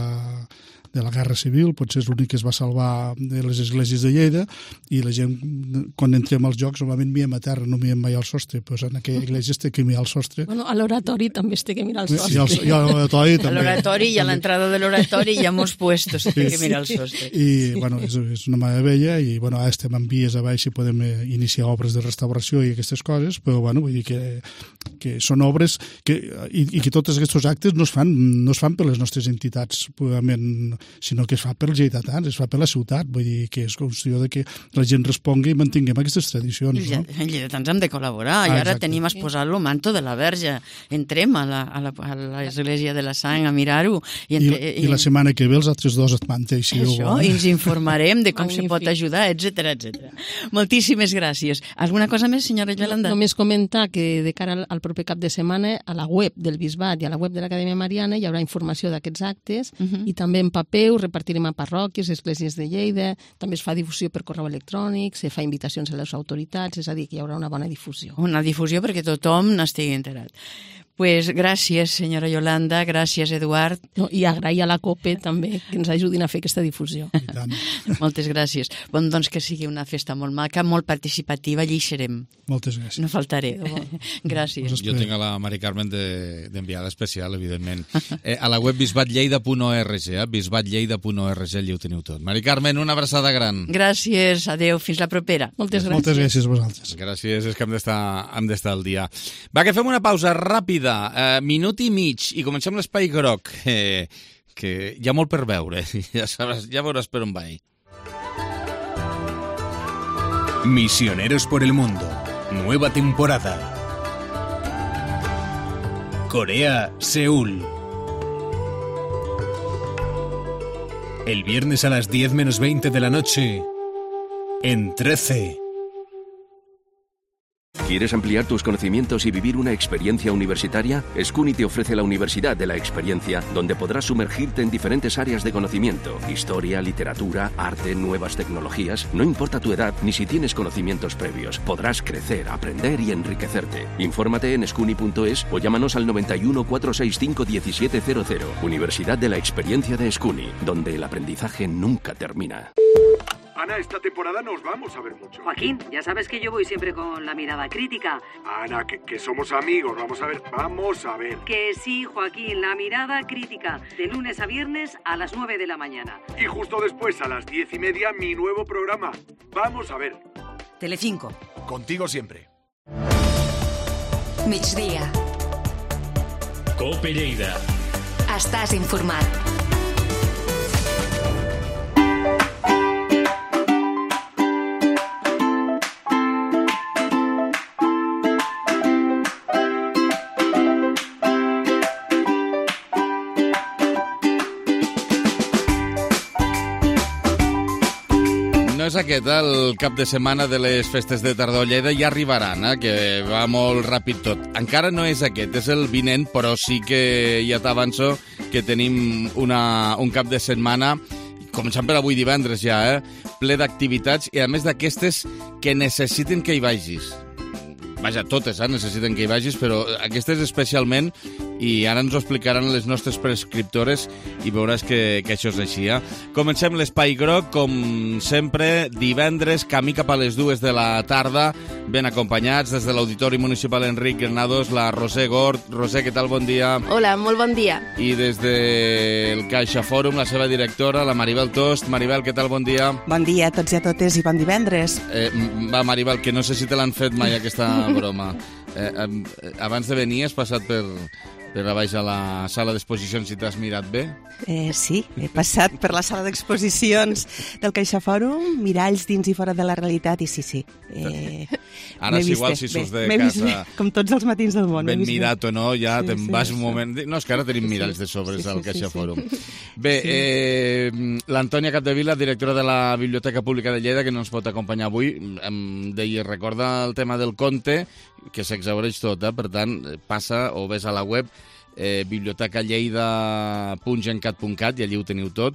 de la Guerra Civil, potser és l'únic que es va salvar de les esglésies de Lleida, i la gent, quan entrem als jocs, normalment miem a terra, no miem mai al sostre, però en aquella església es té que mirar al sostre. Bueno, a l'oratori també es té que mirar al sostre. I, al, i a l'oratori també. A l'oratori i a l'entrada de l'oratori hi ha molts puestos, es té que mirar al sostre. I, bueno, és, és una meravella, i, bueno, ara estem en vies a baix i podem iniciar obres de restauració i aquestes coses, però, bueno, vull dir que, que són obres que, i, i que tots aquests actes no es fan, no es fan per les nostres entitats purament, sinó que es fa pels lleidatans, es fa per la ciutat, vull dir que és qüestió de que la gent respongui i mantinguem aquestes tradicions. Els no? lleidatans hem de col·laborar, ah, i ara exacte. tenim exposat el manto de la Verge. Entrem a l'església de la Sang a mirar-ho. I, entre, I, i, I la setmana que ve els altres dos et manteix. Si això, i ens informarem de com se pot ajudar, etcètera, etcètera. Moltíssimes gràcies. Alguna cosa més, senyora Yolanda? Només comentar que de cara al proper cap de setmana a la web del Bisbat i a la web de l'Acadèmia Mariana hi haurà informació d'aquests actes uh -huh. i també en paper ho repartirem a parròquies, esglésies de Lleida, també es fa difusió per correu electrònic, se fa invitacions a les autoritats, és a dir, que hi haurà una bona difusió. Una difusió perquè tothom n'estigui enterat. Pues gràcies, senyora Yolanda, gràcies, Eduard. No, I agrair a la COPE també que ens ajudin a fer aquesta difusió. Moltes gràcies. Bon, doncs que sigui una festa molt maca, molt participativa, allí hi serem. Moltes gràcies. No faltaré. Gràcies. Jo tinc a la Mari Carmen d'enviada especial, evidentment. Eh, a la web bisbatlleida punt org, eh? bisbatlleida punt org, allí ho teniu tot. Mari Carmen, una abraçada gran. Gràcies, adeu, fins la propera. Moltes gràcies. Moltes gràcies a vosaltres. Gràcies, és que hem d'estar hem d'estar al dia. Va, que fem una pausa ràpida, eh, minut i mig, i comencem l'espai groc, eh, que hi ha molt per veure, ja, sabràs, ja veuràs per on va. Misioneros por el mundo, nueva temporada. Corea, Seúl. El viernes a las diez menos veinte de la noche, en trece. ¿Quieres ampliar tus conocimientos y vivir una experiencia universitaria? SCUNY te ofrece la Universidad de la Experiencia, donde podrás sumergirte en diferentes áreas de conocimiento: historia, literatura, arte, nuevas tecnologías. No importa tu edad ni si tienes conocimientos previos, podrás crecer, aprender y enriquecerte. Infórmate en scuni punto es o llámanos al noventa y uno, cuatrocientos sesenta y cinco, diecisiete cero cero. Universidad de la Experiencia de SCUNY, donde el aprendizaje nunca termina. Ana, esta temporada nos vamos a ver mucho. Joaquín, ya sabes que yo voy siempre con la mirada crítica. Ana, que, que somos amigos, vamos a ver, vamos a ver. Que sí, Joaquín, la mirada crítica, de lunes a viernes a las nueve de la mañana. Y justo después, a las diez y media, mi nuevo programa. Vamos a ver. Telecinco. Contigo siempre. Migdia. Cope Lleida. Estàs informat. No és aquest, eh, el cap de setmana de les festes de tardor a Lleida, ja arribaran, eh, que va molt ràpid tot. Encara no és aquest, és el vinent, però sí que ja t'avanço que tenim una, un cap de setmana, començant per avui divendres ja, eh, ple d'activitats i a més d'aquestes que necessiten que hi vagis. Vaja, totes eh, necessiten que hi vagis, però aquestes especialment, i ara ens ho explicaran les nostres prescriptores i veuràs que, que això és així. Eh? Comencem l'espai groc, com sempre, divendres, camí cap a les dues de la tarda, ben acompanyats des de l'Auditori Municipal Enric Granados, la Roser Gort. Roser, què tal? Bon dia. Hola, molt bon dia. I des del Caixa Fòrum, la seva directora, la Maribel Tost. Maribel, què tal? Bon dia. Bon dia a tots i a totes i bon divendres. Eh, va, Maribel, que no sé si te l'han fet mai aquesta broma. Eh, eh, abans de venir has passat per, per a baix a la sala d'exposicions i t'has mirat bé? Eh, sí, he passat per la sala d'exposicions del Caixa Fòrum, miralls dins i fora de la realitat, i sí, sí. Eh, Ara és igual si surts de casa... Bé, com tots els matins del món. Ben mirat o no, ja sí, te'n sí, vas sí. un moment... No, és que ara tenim miralls de sobres sí, sí, al Caixa sí, Fòrum. sí. Bé, Sí. eh, l'Antònia Capdevila, directora de la Biblioteca Pública de Lleida, que no ens pot acompanyar avui, em deia, recorda el tema del conte, que s'exhaureix tot, eh? Per tant, passa o ves a la web eh, bibliotecalleida punt gencat punt cat i allí ho teniu tot.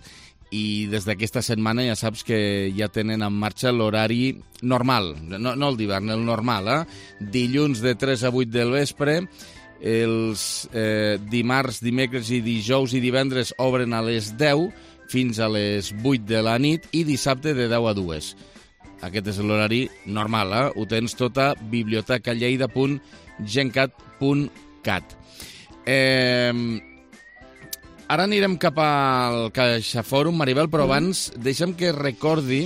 I des d'aquesta setmana ja saps que ja tenen en marxa l'horari normal, no, no el d'hivern, el normal, eh? Dilluns de tres a vuit del vespre, els eh, dimarts, dimecres i dijous i divendres obren a les deu fins a les vuit de la nit i dissabte de deu a dues. Aquest és l'horari normal, eh? Ho tens tot a bibliotecalleida punt gencat punt cat. Eh, ara anirem cap al Caixa Fòrum, Maribel, però abans deixa'm que recordi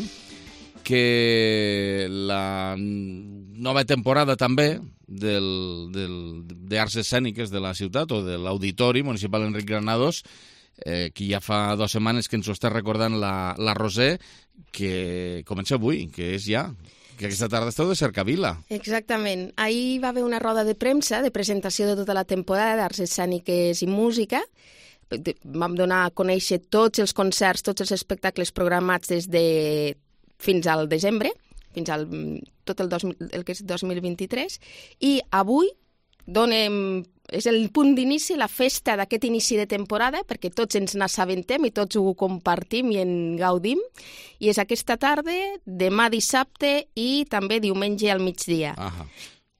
que la nova temporada també del, del, d'Arts Escèniques de la ciutat o de l'Auditori Municipal Enric Granados, eh, que ja fa dues setmanes que ens ho està recordant la, la Roser, que comença avui, que és ja... que aquesta tarda esteu de Cercavila. Exactament. Ahir va haver una roda de premsa de presentació de tota la temporada d'Arts Escèniques i Música. Vam donar a conèixer tots els concerts, tots els espectacles programats des de fins al desembre, fins al tot el, dos, el que és dos mil vint-i-tres, i avui donem, és el punt d'inici, la festa d'aquest inici de temporada, perquè tots ens n'assabentem i tots ho compartim i en gaudim, i és aquesta tarda, demà dissabte i també diumenge al migdia. Ahà.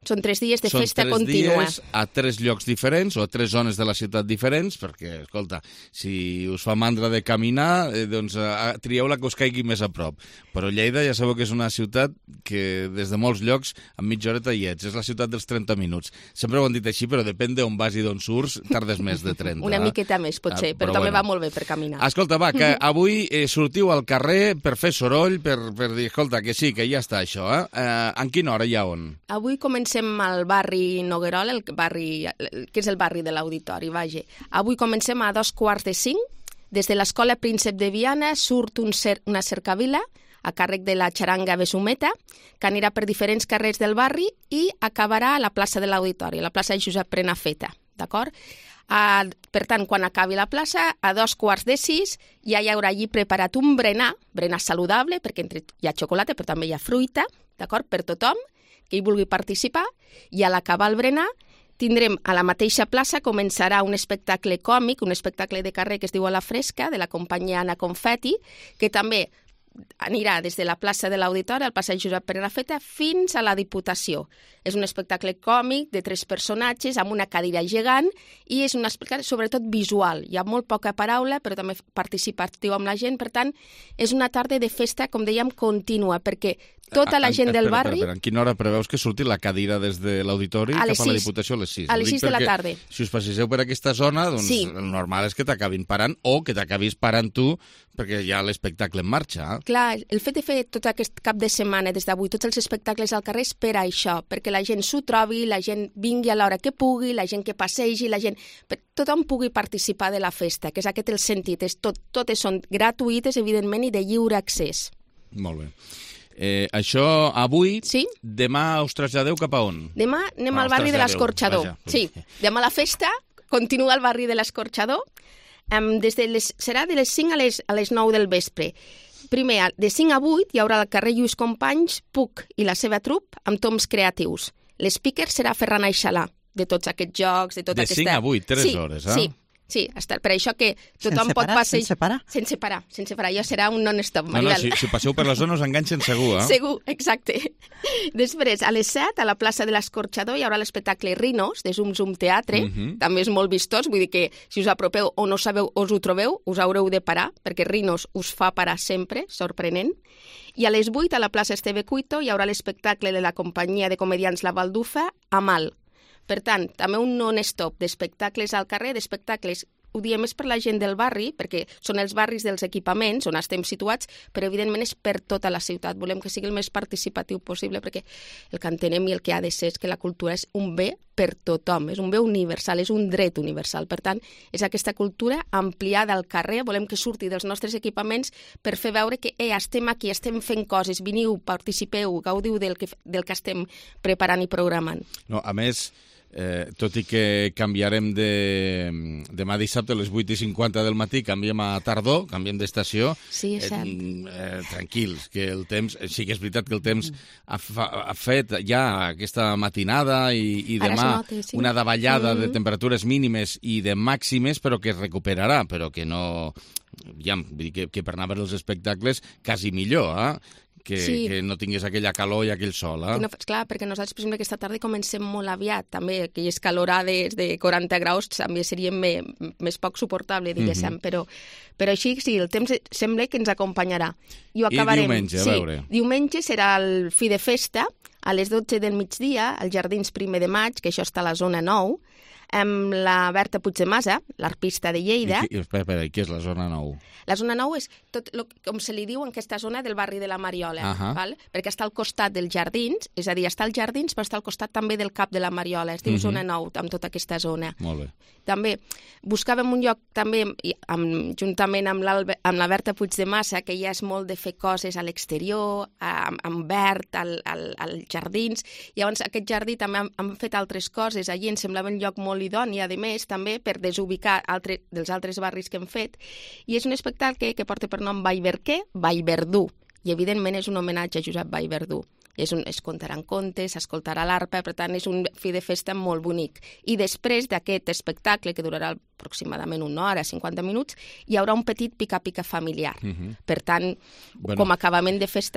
Són tres dies de Són festa tres contínua. dies a tres llocs diferents o a tres zones de la ciutat diferents, perquè, escolta, si us fa mandra de caminar, eh, doncs eh, trieu la que us caigui més a prop. Però Lleida ja sabeu que és una ciutat que des de molts llocs en mitja horeta hi ets. És la ciutat dels trenta minuts. Sempre ho han dit així, però depèn d'on vas i d'on surts, tardes més de trenta. Una miqueta més, potser, Ah, però, però també bueno. va molt bé per caminar. Escolta, va, que avui eh, sortiu al carrer per fer soroll, per, per dir, escolta, que sí, que ja està això, eh? eh en quina hora i a on? Avui comencem al barri Noguerol, el barri, que és el barri de l'Auditori, vaja. Avui comencem a dos quarts de cinc. Des de l'Escola Príncep de Viana surt un cer una cercavila a càrrec de la xaranga Besumeta, que anirà per diferents carrers del barri i acabarà a la plaça de l'Auditori, a la plaça Josep Prenafeta, d'acord? Uh, per tant, quan acabi la plaça, a dos quarts de sis, ja hi haurà allí preparat un berenar, berenar saludable, perquè entre, hi ha xocolata, però també hi ha fruita, d'acord? Per tothom que hi vulgui participar, i a l'acabar el berenar tindrem a la mateixa plaça, començarà un espectacle còmic, un espectacle de carrer que es diu A la Fresca, de la companyia Anna Confetti, que també anirà des de la plaça de l'Auditori al passeig Josep Prenafeta fins a la Diputació. És un espectacle còmic de tres personatges amb una cadira gegant i és un espectacle sobretot visual. Hi ha molt poca paraula, però també participatiu amb la gent. Per tant, és una tarda de festa, com dèiem, contínua, perquè tota la gent del espera, barri... Espera, espera. En quina hora preveus que surti la cadira des de l'auditori cap a la Diputació? A les sis. A les sis de la tarda. Si us passegeu per aquesta zona, doncs Sí. el normal és que t'acabin parant o que t'acabis parant tu perquè hi ha l'espectacle en marxa. Eh? Clar, el fet de fer tot aquest cap de setmana des d'avui, tots els espectacles al carrer és per a això, perquè la gent s'ho trobi, la gent vingui a l'hora que pugui, la gent que passegi, la gent... tothom pugui participar de la festa, que és aquest el sentit. És tot, totes són gratuïtes, evidentment, i de lliure accés. Molt bé. Eh, això avui, sí? Demà us traslladeu cap a on? Demà anem Ah, al us barri de traslladeu, l'Escorxador. vaja. Sí, demà la festa continua al barri de l'Escorxador. Um, des de les, serà de les cinc a les, a les nou del vespre. Primer, de cinc a vuit hi haurà al carrer Lluís Companys, Puc i la seva trup amb toms creatius. L'speaker serà Ferran Aixalà, de tots aquests jocs, de tota De aquesta... cinc a vuit, tres sí, hores, eh? Sí, sí, està, per això que tothom Sense pot parar, passejar... sense parar? Sense parar, sense parar. Allò serà un non-stop, No, no, Maribel. si, si passeu per la zona us enganxen segur, eh? Segur, exacte. Després, a les set, a la plaça de l'Escorxador, hi haurà l'espectacle Rinos, de Zum Zum Teatre. Mhm. També és molt vistós, vull dir que si us apropeu o no sabeu o us ho trobeu, us haureu de parar, perquè Rinos us fa parar sempre, sorprenent. I a les vuit, a la plaça Esteve Cuito, hi haurà l'espectacle de la companyia de comedians La Baldufa, Amal. Per tant, també un non-stop d'espectacles al carrer, d'espectacles, ho diem és per la gent del barri, perquè són els barris dels equipaments on estem situats, però evidentment és per tota la ciutat. Volem que sigui el més participatiu possible, perquè el que entenem i el que ha de ser és que la cultura és un bé per tothom, és un bé universal, és un dret universal. Per tant, és aquesta cultura ampliada al carrer, volem que surti dels nostres equipaments per fer veure que eh, estem aquí, estem fent coses, veniu, participeu, gaudiu del que, del que estem preparant i programant. No, a més, eh, tot i que canviarem de demà dissabte a les vuit i cinquanta del matí, canviem a tardor, canviem d'estació. Sí, és cert. Eh, eh, tranquils, que el temps... Sí que és veritat que el temps ha, fa, ha fet ja aquesta matinada i, i Ara es demà nota, sí. una davallada Mm. de temperatures mínimes i de màximes, però que es recuperarà, però que no... Ja, vull dir que, que per anar a veure els espectacles quasi millor, eh? Que, Sí. que no tingués aquella calor i aquell sol, eh? Que no, clar, perquè nosaltres, per exemple, aquesta tarda comencem molt aviat, també, aquelles calorades de quaranta graus també serien me, més poc suportable, diguéssim, Mhm. però, però així, sí, el temps sembla que ens acompanyarà. I, ho I acabarem. diumenge, a sí, veure. Diumenge serà el fi de festa, a les dotze del migdia, als Jardins Primer de Maig, que això està a la zona nou, amb la Berta Puigdemasa, l'arpista de Lleida. I, espera, espera, i què és la zona nou? La zona nou és tot lo, com se li diu en aquesta zona del barri de la Mariola, Ahà. val? Perquè està al costat dels jardins, és a dir, està als jardins però està al costat també del cap de la Mariola, es diu Mhm. zona nou, amb tota aquesta zona. Molt bé. També buscàvem un lloc també, i amb, juntament amb, amb la Berta Puigdemasa, que ja és molt de fer coses a l'exterior, amb, amb verd, al, al, als jardins. Llavors, aquest jardí també hem, hem fet altres coses. Allí ens semblava un lloc molt idoni, a més, també per desubicar altre, dels altres barris que hem fet. I és un espectacle que porta per nom Vallverquer, Vallverdú. I, evidentment, és un homenatge a Josep Vallverdú. És un, es contaran contes, s'escoltarà l'arpa, per tant, és un fi de festa molt bonic. I després d'aquest espectacle, que durarà aproximadament una hora, cinquanta minuts, hi haurà un petit pica-pica familiar. Mhm. Per tant, Bueno. com a acabament de festa,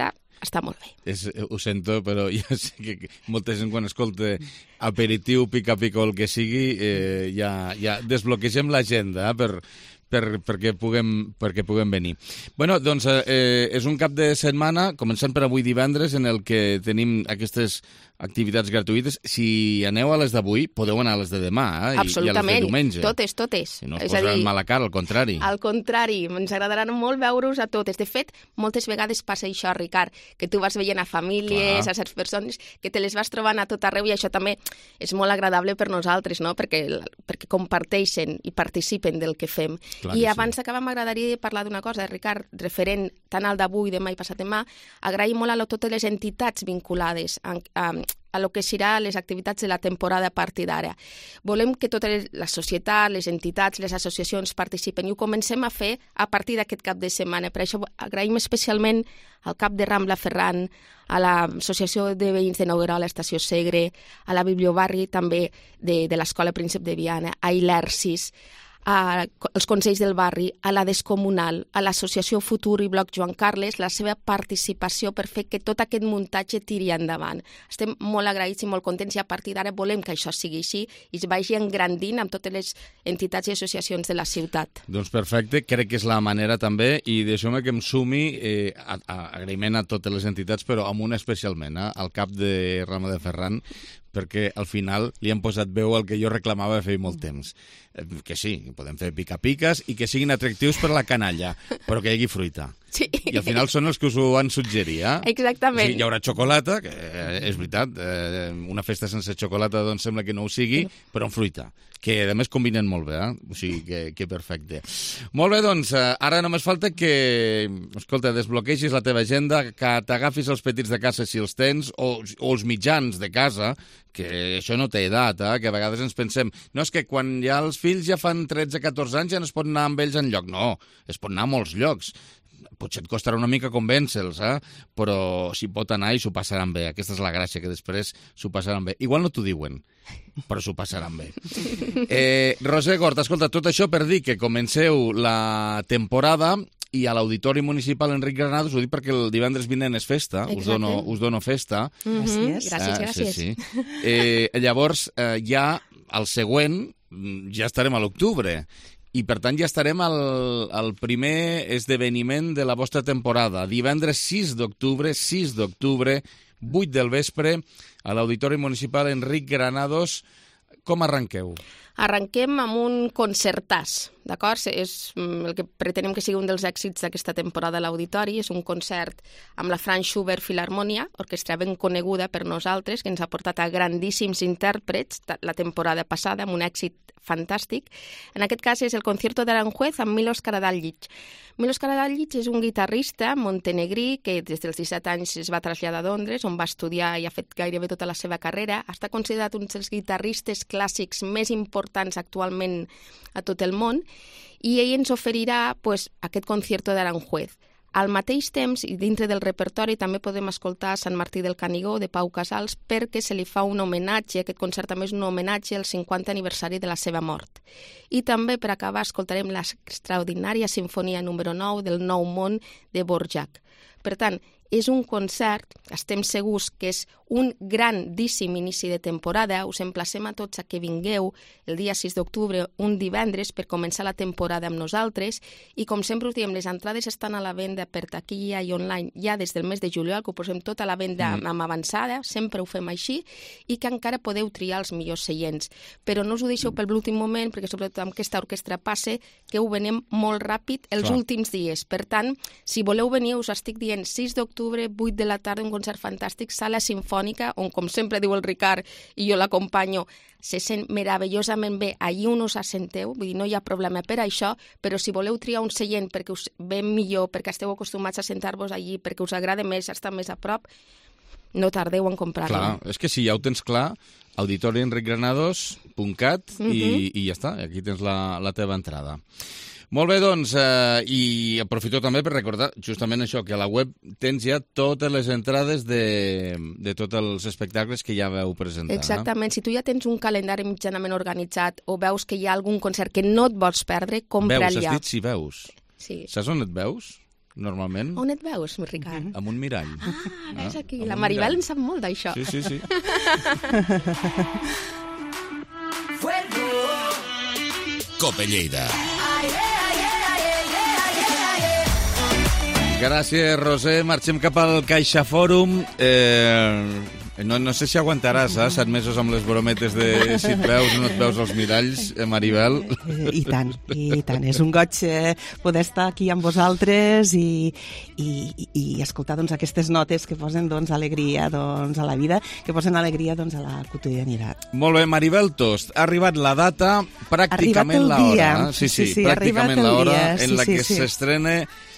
està molt bé. És, ho sento, però ja sé que molta gent quan escolta aperitiu, pica-pica o el que sigui, eh, ja, ja desbloquegem l'agenda eh, per, per, perquè, puguem, perquè puguem venir. Bueno, doncs eh, és un cap de setmana, començant per avui divendres, en el que tenim aquestes activitats gratuïtes. Si aneu a les d'avui, podeu anar a les de demà eh? I, i a les de diumenge. Totes, totes. Si no us posaran dir, mala cara, al contrari. Al contrari, ens agradaran molt veure-us a totes. De fet, moltes vegades passa això, Ricard, que tu vas veient a famílies, Clar. a certes persones, que te les vas trobant a tot arreu, i això també és molt agradable per nosaltres, no? perquè, perquè comparteixen i participen del que fem. Clar I que abans d'acabar sí. m'agradaria parlar d'una cosa, Ricard, referent tant al d'avui, demà i passat demà, agraïm molt a totes les entitats vinculades a, a a lo que serà les activitats de la temporada a partir d'ara. Volem que tota la societat, les entitats, les associacions participen i ho comencem a fer a partir d'aquest cap de setmana. Per això agraïm especialment al cap de Rambla Ferran, a l'Associació de Veïns de Noguerola, Estació Segre, a la Bibliobarri també de, de l'Escola Príncep de Viana, a Ilercis, als Consells del Barri, a la Descomunal, a l'Associació Futur i Bloc Joan Carles, la seva participació per fer que tot aquest muntatge tiri endavant. Estem molt agraïts i molt contents i a partir d'ara volem que això sigui així i es vagi engrandint amb totes les entitats i associacions de la ciutat. Doncs perfecte, crec que és la manera també i deixeu-me que em sumi eh, a, a, agraïment a totes les entitats, però amb una especialment, eh, al cap de Rama de Ferran, perquè al final li han posat veu al que jo reclamava feia molt temps. Que sí, podem fer pica-piques i que siguin atractius per la canalla, però que hi hagi fruita. Sí. I al final són els que us ho van suggerir, eh? Exactament. O sigui, hi haurà xocolata, que és veritat, eh, una festa sense xocolata doncs sembla que no ho sigui, però amb fruita, que a més combinen molt bé, eh? O sigui, que, que perfecte. Molt bé, doncs, ara només falta que, escolta, desbloquegis la teva agenda, que t'agafis els petits de casa si els tens, o, o els mitjans de casa, que això no té edat, eh? Que a vegades ens pensem, no, és que quan ja els fills ja fan tretze catorze anys ja no es pot anar amb ells enlloc. No, es pot anar a molts llocs. Potser et costarà una mica convèncer-los, eh? Però s'hi pot anar i s'ho passaran bé. Aquesta és la gràcia, que després s'ho passaran bé. Igual no t'ho diuen, però s'ho passaran bé. Eh, Roser Gort, escolta, tot això per dir que comenceu la temporada i a l'Auditori Municipal Enric Granados, ho dic perquè el divendres vinent és festa, us dono, us dono festa. Mm-hmm. Gràcies. Gràcies, eh, gràcies. Sí, sí. Eh, llavors, eh, ja el següent, ja estarem a l'octubre, i per tant ja estarem al, al primer esdeveniment de la vostra temporada. Divendres sis d'octubre, sis d'octubre, vuit del vespre, a l'Auditori Municipal Enric Granados. Com arrenqueu? Arrenquem amb un concertàs, d'acord? És el que pretenem que sigui un dels èxits d'aquesta temporada a l'Auditori. És un concert amb la Franz Schubert Filharmonia, orquestra ben coneguda per nosaltres, que ens ha portat a grandíssims intèrprets la temporada passada, amb un èxit fantàstic. En aquest cas és el Concierto d'Aranjuez amb Milos Karadzic. Milos Karadzic és un guitarrista montenegrí que des dels disset anys es va traslladar a Londres, on va estudiar i ha fet gairebé tota la seva carrera. Està considerat un dels guitarristes clàssics més importants actualment a tot el món i ell ens oferirà pues, aquest Concierto d'Aranjuez. Al mateix temps, i dintre del repertori, també podem escoltar Sant Martí del Canigó, de Pau Casals, perquè se li fa un homenatge, aquest concert també és un homenatge al cinquanta aniversari de la seva mort. I també, per acabar, escoltarem l'extraordinària sinfonia número nou del Nou Món de Dvořák. Per tant, és un concert, estem segurs que és un grandíssim inici de temporada. Us emplacem a tots a que vingueu el dia sis d'octubre, un divendres, per començar la temporada amb nosaltres. I com sempre us diem, les entrades estan a la venda per taquilla i online ja des del mes de juliol, que ho posem tot a la venda mm. amb avançada, sempre ho fem així, i que encara podeu triar els millors seients. Però no us ho deixeu per l'últim moment, perquè sobretot amb aquesta orquestra passe, que ho venem molt ràpid els Clar. últims dies. Per tant, si voleu venir, us estic dient sis d'octubre, vuit de la tarda, un concert fantàstic, sala simfònica, on, com sempre diu el Ricard, i jo l'acompanyo, se sent meravellosament bé. Allí on us assenteu, vull dir, no hi ha problema per això, però si voleu triar un seient perquè us ve millor, perquè esteu acostumats a sentar-vos allí, perquè us agrada més, estar més a prop, no tardeu en comprar-lo. Clar, és que si ja ho tens clar, auditori enric granados punt cat mm-hmm. i, i ja està, aquí tens la, la teva entrada. Molt bé, doncs, eh, i aprofito també per recordar justament això, que a la web tens ja totes les entrades de, de tots els espectacles que ja veu presentar. Exactament, no? Si tu ja tens un calendari mitjanament organitzat o veus que hi ha algun concert que no et vols perdre, compra-l ja. Veus, has dit si veus. Sí. Saps on et veus? normalment? On et veus, Ricard? Amb un mirall. Ah, ves aquí. Amb La un Maribel mirall. en sap molt d'això. Sí, sí, sí. Cope Lleida. Gràcies, Roser. Marxem cap al Caixa Fòrum. Eh, no, no sé si aguantaràs, eh? Set mesos amb les brometes de si et veus o no et veus els miralls, eh, Maribel. I tant, i tant. És un goig eh, poder estar aquí amb vosaltres i, i, i escoltar doncs, aquestes notes que posen doncs, alegria doncs, a la vida, que posen alegria doncs, a la quotidianitat. Molt bé, Maribel Tost. Ha arribat la data, pràcticament l'hora. Eh? Sí, sí, sí, sí, pràcticament l'hora en sí, la que sí, s'estrena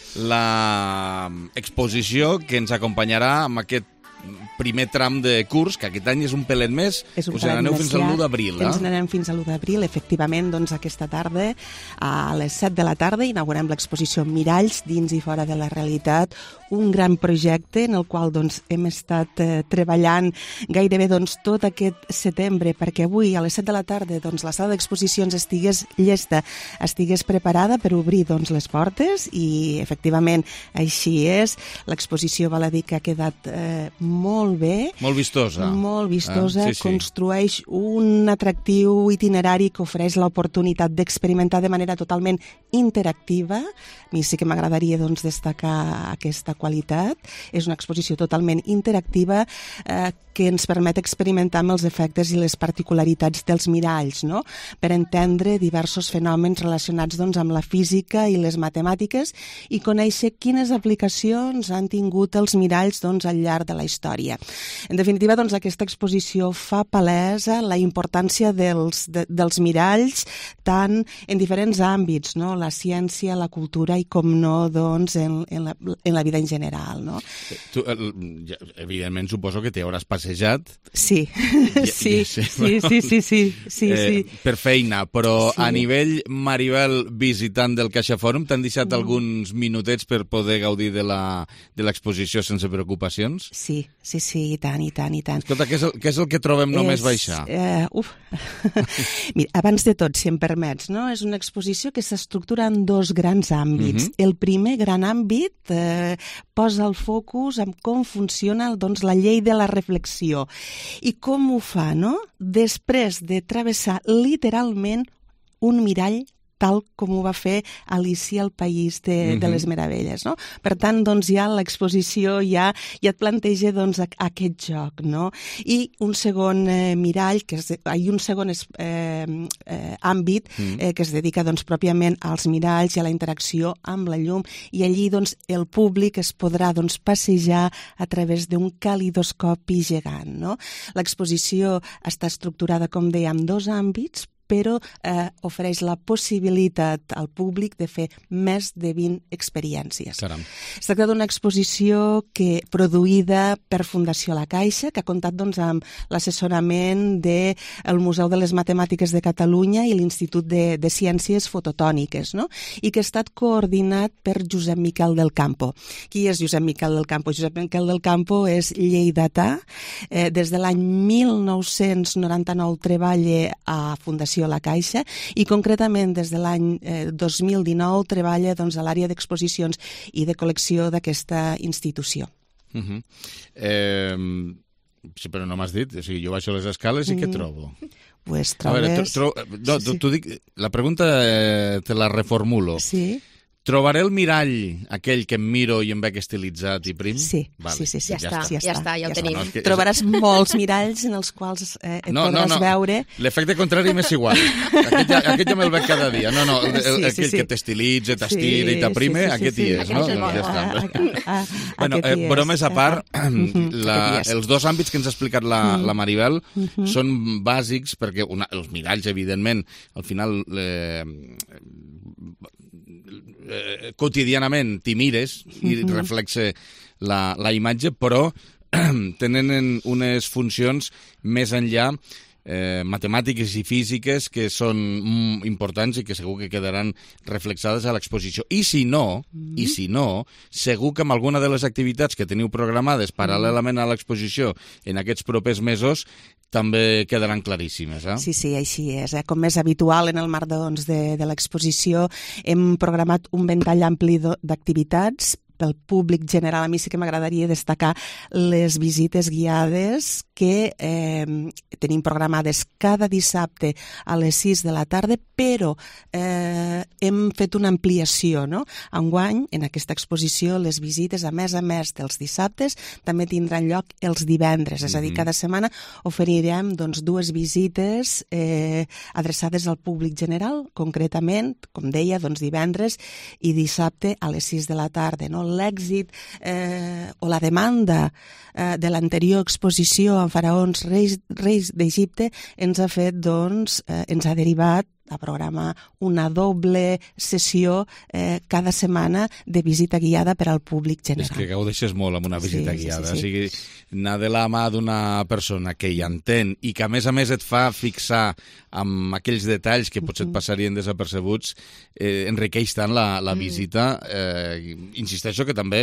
la exposició que ens acompanyarà amb aquest primer tram de curs, que aquest any és un pelet més, és un us n'aneu fins al l'u d'abril. Eh? Ens n'anem fins a l'u d'abril, efectivament, doncs aquesta tarda, a les set de la tarda, inaugurem l'exposició Miralls, dins i fora de la realitat, un gran projecte en el qual doncs, hem estat eh, treballant gairebé doncs, tot aquest setembre, perquè avui a les set de la tarda doncs, la sala d'exposicions estigués llesta, estigués preparada per obrir doncs, les portes, i efectivament així és. L'exposició, val a dir que ha quedat eh, molt bé. Molt vistosa. Molt vistosa. Ah, sí, sí. Construeix un atractiu itinerari que ofereix l'oportunitat d'experimentar de manera totalment interactiva. A mi sí que m'agradaria doncs, destacar aquesta qualitat. És una exposició totalment interactiva eh, que ens permet experimentar amb els efectes i les particularitats dels miralls, no? Per entendre diversos fenòmens relacionats doncs, amb la física i les matemàtiques i conèixer quines aplicacions han tingut els miralls doncs, al llarg de la història. En definitiva, doncs, aquesta exposició fa palesa la importància dels, de, dels miralls tant en diferents àmbits, no? La ciència, la cultura i, com no, doncs, en, en, la, en la vida en general. No? Tu, evidentment, suposo que t'hi hauràs passejat. Sí, ja, sí, ja sé, sí, sí, sí, sí, sí, eh, sí. Per feina, però sí. A nivell, Maribel, visitant del Caixa Fòrum, t'han deixat mm. alguns minutets per poder gaudir de l'exposició sense preocupacions? Sí, sí, sí, i tant, i tant, i tant. Escolta, què és el, què és el que trobem només és, baixar? Eh, uf. Mira, abans de tot, si em permets, no? És una exposició que s'estructura en dos grans àmbits. Mm-hmm. El primer gran àmbit eh, posa el focus en com funciona doncs, la llei de la reflexió i com ho fa, no? Després de travessar literalment un mirall tal com ho va fer Alicia al País de, mm-hmm. de les Meravelles, no? Per tant, doncs, ja l'exposició ja, ja et planteja doncs, aquest joc, no? I un segon eh, mirall, que és, hi un segon eh, eh, àmbit mm. eh, que es dedica doncs, pròpiament als miralls i a la interacció amb la llum, i allí doncs, el públic es podrà doncs, passejar a través d'un calidoscopi gegant, no? L'exposició està estructurada, com deia, en dos àmbits, però eh, ofereix la possibilitat al públic de fer més de vint experiències. Caram. Es tracta d'una exposició que, produïda per Fundació La Caixa, que ha comptat doncs, amb l'assessorament del Museu de les Matemàtiques de Catalunya i l'Institut de, de Ciències Fototòniques, no? I que ha estat coordinat per Josep Miquel del Campo. Qui és Josep Miquel del Campo? Josep Miquel del Campo és lleidatà. Eh, des de l'any mil nou-cents noranta-nou treballa a Fundació La Caixa i concretament des de l'any eh, dos mil dinou treballa doncs, a l'àrea d'exposicions i de col·lecció d'aquesta institució. Uh-huh. eh, sí, però no m'has dit, o sigui, jo baixo les escales i què trobo? Pues trobes... A veure, tro, tro, no, sí, sí. Tu dic, la pregunta eh, te la reformulo. Sí. Trobaré el mirall, aquell que em miro i em veig estilitzat i prim? Sí, vale. sí, sí, sí. Ja, ja, està, ja, està, ja, està, ja ho ja tenim. No, que... Trobaràs molts miralls en els quals eh, et no, podràs no, no. veure... L'efecte contrari m'és igual. Aquest ja, aquest ja me'l veig cada dia. No, no, el, el, sí, sí, aquell sí. que t'estilitza, t'estira sí, i t'aprime, sí, sí, aquest hi és, sí, no? Doncs ja està. A, a, bueno, eh, bromes a part, la, els dos àmbits que ens ha explicat la, la Maribel mm-hmm. són bàsics perquè una, els miralls, evidentment, al final... Eh, Eh, quotidianament t'hi mires i uh-huh. reflexe la, la imatge, però tenen unes funcions més enllà eh, matemàtiques i físiques que són mm, importants i que segur que quedaran reflexades a l'exposició. I si no, mm. i si no, segur que amb alguna de les activitats que teniu programades paral·lelament a l'exposició en aquests propers mesos també quedaran claríssimes. Eh? Sí, sí, així és. Eh? Com és habitual en el marc doncs, de, de l'exposició, hem programat un ventall ampli d'activitats pel públic general. A mi sí que m'agradaria destacar les visites guiades que eh, tenim programades cada dissabte a les sis de la tarda, però eh, hem fet una ampliació, no? Enguany, en aquesta exposició, les visites, a més a més dels dissabtes, també tindran lloc els divendres, és a dir, cada setmana oferirem doncs, dues visites eh, adreçades al públic general, concretament, com deia, doncs, divendres i dissabte a les sis de la tarda. No? L'èxit eh, o la demanda eh, de l'anterior exposició en faraons reis, reis d'Egipte ens ha fet, doncs, eh, ens ha derivat a programar una doble sessió eh, cada setmana de visita guiada per al públic general. És que gaudeixes molt amb una visita sí, guiada. Sí, sí, sí. O sigui, anar de la mà d'una persona que hi entén i que a més a més et fa fixar amb aquells detalls que potser et passarien desapercebuts, eh, enriqueix tant la, la visita. Eh, insisteixo que també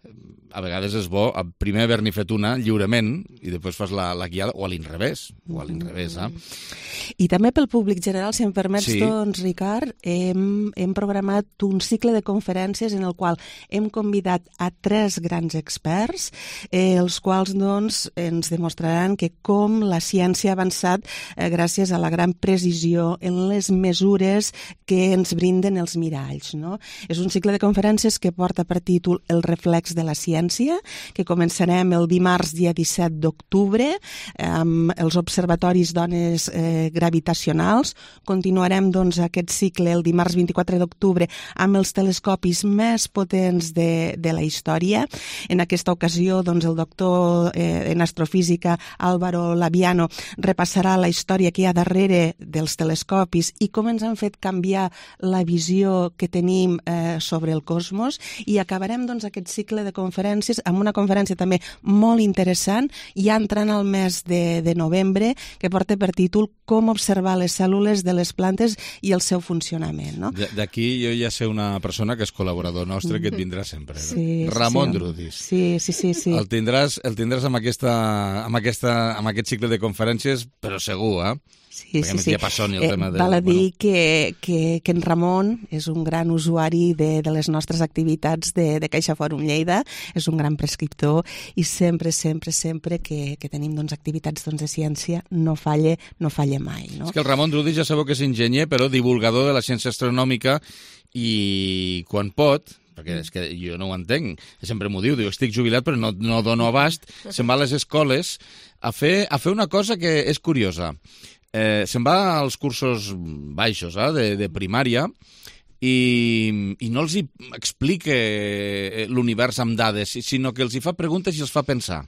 a vegades és bo primer haver-n'hi fet una lliurement i després fas la, la guiada, o a l'inrevés, o a l'inrevés, eh? I també pel públic general, si em permets, sí. doncs, Ricard, hem, hem programat un cicle de conferències en el qual hem convidat a tres grans experts, eh, els quals doncs, ens demostraran que com la ciència ha avançat eh, gràcies a la gran precisió en les mesures que ens brinden els miralls. No? És un cicle de conferències que porta per títol El reflex de la ciència, que començarem el dimarts dia disset d'octubre amb els observatoris d'ones eh, gravitacionals. Continuarem doncs, aquest cicle el dimarts vint-i-quatre d'octubre amb els telescopis més potents de, de la història. En aquesta ocasió doncs, el doctor eh, en astrofísica Álvaro Laviano repassarà la història que hi ha darrere dels telescopis i com ens han fet canviar la visió que tenim eh, sobre el cosmos, i acabarem doncs, aquest cicle de conferències amb una conferència també molt interessant, ja entrant al mes de, de novembre, que porta per títol Com observar les cèl·lules de les plantes i el seu funcionament. No? D'aquí jo ja sé una persona que és col·laborador nostre que et vindrà sempre. Sí, Ramon sí. Drudis. Sí, sí, sí, sí. El tindràs, el tindràs amb, aquesta, amb, aquesta, amb aquest cicle de conferències, però segur, eh? Sí, sí, sí. El tema eh, de, val a dir bueno. que, que, que en Ramon és un gran usuari de, de les nostres activitats de, de Caixa Fòrum Lleida, és un gran prescriptor i sempre, sempre, sempre que, que tenim doncs, activitats doncs, de ciència no falle, no falle mai. No? És que el Ramon Drudis ja sabeu que és enginyer, però divulgador de la ciència astronòmica, i quan pot, perquè és que jo no ho entenc, sempre m'ho diu, diu, estic jubilat però no, no dono abast, se'n va a les escoles a fer, a fer una cosa que és curiosa. Eh, se'n va als cursos baixos eh, de, de primària i, i no els hi explica l'univers amb dades, sinó que els hi fa preguntes i els fa pensar.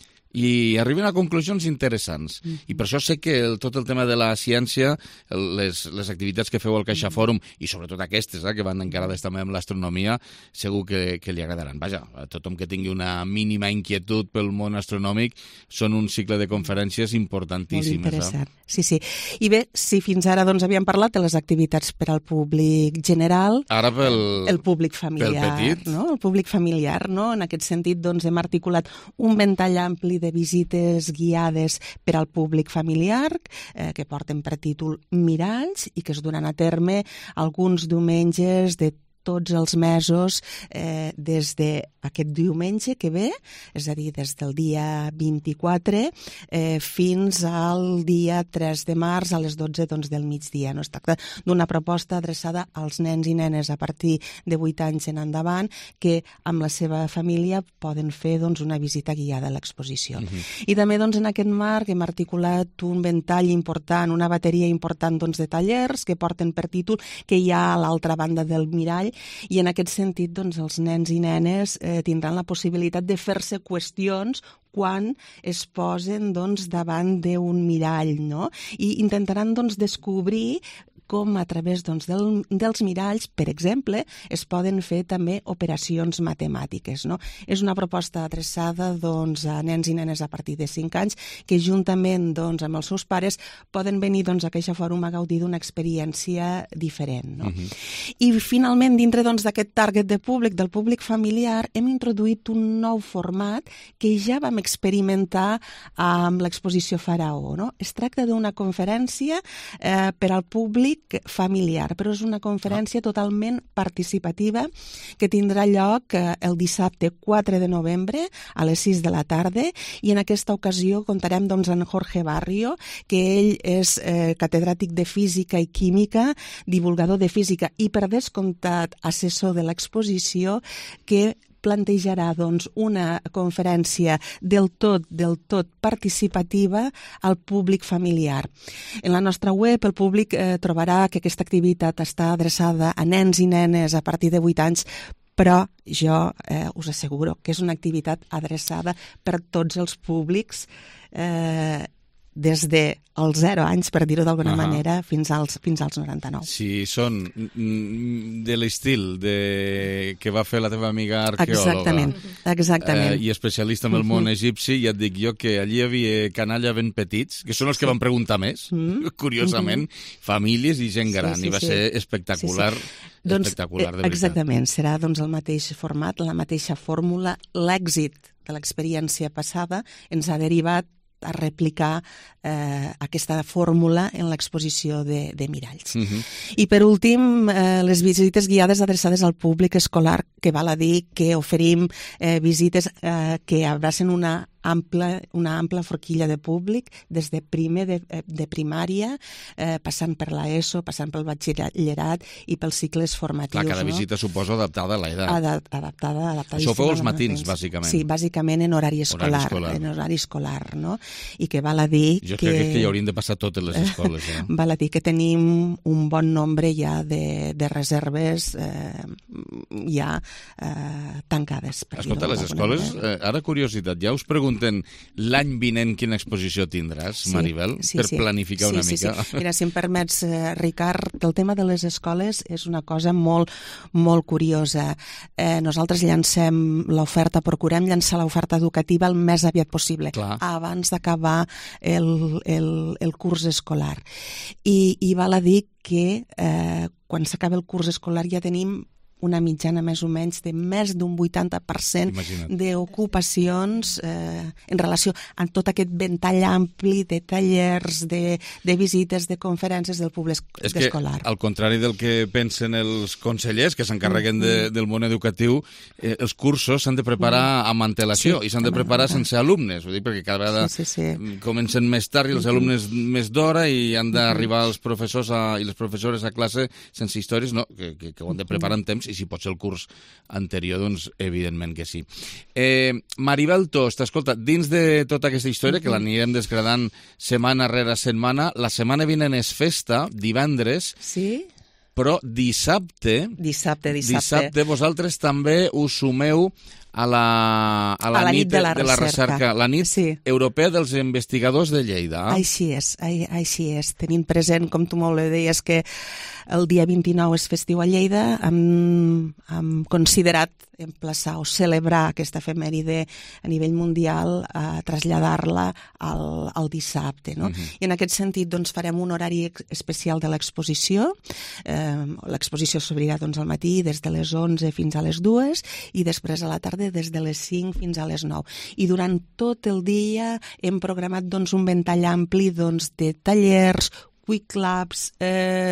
I arriben a conclusions interessants. Mm. I per això sé que el, tot el tema de la ciència, el, les, les activitats que feu al Caixa Fòrum, i sobretot aquestes, eh, que van encarades també amb l'astronomia, segur que, que li agradaran. Vaja, a tothom que tingui una mínima inquietud pel món astronòmic, són un cicle de conferències importantíssimes. Molt interessant. Eh? Sí, sí. I bé, si fins ara doncs, havíem parlat de les activitats per al públic general, ara pel, el públic familiar, pel petit. No? El públic familiar, no? En aquest sentit, doncs, hem articulat un ventall ampli de visites guiades per al públic familiar, eh, que porten per títol Miralls i que es duran a terme alguns diumenges de tots els mesos, eh, des d'aquest diumenge que ve, és a dir, des del dia vint-i-quatre eh, fins al dia tres de març a les dotze doncs, del migdia. No? Es tracta d'una proposta adreçada als nens i nenes a partir de vuit anys en endavant que amb la seva família poden fer doncs, una visita guiada a l'exposició. Uh-huh. I també doncs, en aquest marc hem articulat un ventall important, una bateria important doncs, de tallers que porten per títol que hi ha a l'altra banda del mirall, i en aquest sentit doncs, els nens i nenes eh, tindran la possibilitat de fer-se qüestions quan es posen doncs, davant d'un mirall, no? I intentaran doncs, descobrir com a través doncs, del, dels miralls, per exemple, es poden fer també operacions matemàtiques. No? És una proposta adreçada doncs, a nens i nenes a partir de cinc anys que juntament doncs, amb els seus pares poden venir doncs, a Caixa Fòrum a gaudir d'una experiència diferent. No? Uh-huh. I finalment, dintre doncs, d'aquest target de públic, del públic familiar, hem introduït un nou format que ja vam experimentar amb l'exposició Faraó. No? Es tracta d'una conferència eh, per al públic públic familiar, però és una conferència totalment participativa que tindrà lloc el dissabte quatre de novembre a les sis de la tarda, i en aquesta ocasió comptarem doncs, amb Jorge Barrio, que ell és eh, catedràtic de Física i Química, divulgador de Física i, per descomptat, assessor de l'exposició, que plantejarà doncs, una conferència del tot, del tot participativa al públic familiar. En la nostra web el públic eh, trobarà que aquesta activitat està adreçada a nens i nenes a partir de vuit anys, però jo eh, us asseguro que és una activitat adreçada per tots els públics, eh, des dels zero anys, per dir-ho d'alguna uh-huh. manera, fins als, fins als noranta-nou. Si són de l'estil de... que va fer la teva amiga arqueòloga exactament, exactament. Eh, i especialista en el món egipci, ja et dic jo que allí hi havia canalla ben petits, que són els que van preguntar més, mm. curiosament, mm-hmm. famílies i gent gran, sí, sí, i va sí. ser espectacular. Sí, sí. Doncs, espectacular, de veritat. Exactament, serà doncs, el mateix format, la mateixa fórmula. L'èxit de l'experiència passada ens ha derivat a replicar eh, aquesta fórmula en l'exposició de, de miralls. Uh-huh. I per últim, eh, les visites guiades adreçades al públic escolar, que val a dir que oferim eh, visites eh, que abracen una ampla, una ampla forquilla de públic, des de primer de, de primària, eh, passant per l'ESO, passant pel batxillerat i pels cicles formatius. Clar, cada no? visita suposa adaptada a l'edat. Adap adaptada, adaptada. Això ho feu els matins, bàsicament. Sí, bàsicament en horari escolar. Horari escolar. En horari escolar, no? I que val a dir jo que... Jo crec que hi haurien de passar totes les escoles. Eh? Val a dir que tenim un bon nombre ja de, de reserves eh, ja eh, tancades. Escolta, les escoles, eh, ara curiositat, ja us pregunten l'any vinent quina exposició tindràs, sí, Maribel, sí, per sí. planificar sí, una sí, mica. Sí. Mira, si em permets, eh, Ricard, el tema de les escoles és una cosa molt, molt curiosa. Eh, nosaltres llancem l'oferta, procurem llançar l'oferta educativa el més aviat possible, Clar. abans d'acabar el, el, el curs escolar. I, i val a dir que eh, quan s'acaba el curs escolar ja tenim una mitjana més o menys de més d'un vuitanta per cent d'ocupacions eh, en relació amb tot aquest ventall ampli de tallers, de, de visites, de conferències del públic és escolar. És que, al contrari del que pensen els consellers que s'encarreguen de, del món educatiu, eh, els cursos s'han de preparar amb antelació sí, i s'han de preparar sense alumnes, ho dic perquè cada vegada sí, sí, sí. comencen més tard i els alumnes més d'hora i han d'arribar els professors a, i les professores a classe sense històries, no, que, que, que ho han de preparar en temps, i si pot ser el curs anterior, doncs evidentment que sí. Eh, Maribel Tost, escolta, dins de tota aquesta història, que l'anirem desgradant setmana rere setmana, la setmana vinent és festa, divendres, sí? però dissabte, dissabte, dissabte, dissabte vosaltres també us sumeu a la, a la, a la nit, nit de la, de la recerca. recerca, la nit sí. europea dels investigadors de Lleida. Així és, així és. Tenint present, com tu molt bé deies, que el dia vint-i-nou és festiu a Lleida, hem, hem considerat emplaçar o celebrar aquesta efemèride a nivell mundial, a traslladar-la al, al dissabte. No? Uh-huh. I en aquest sentit doncs, farem un horari especial de l'exposició. Eh, l'exposició s'obrirà doncs, al matí des de les onze fins a les dues i després a la tarda des de les cinc fins a les nou. I durant tot el dia hem programat doncs, un ventall ampli doncs, de tallers, quick labs, eh,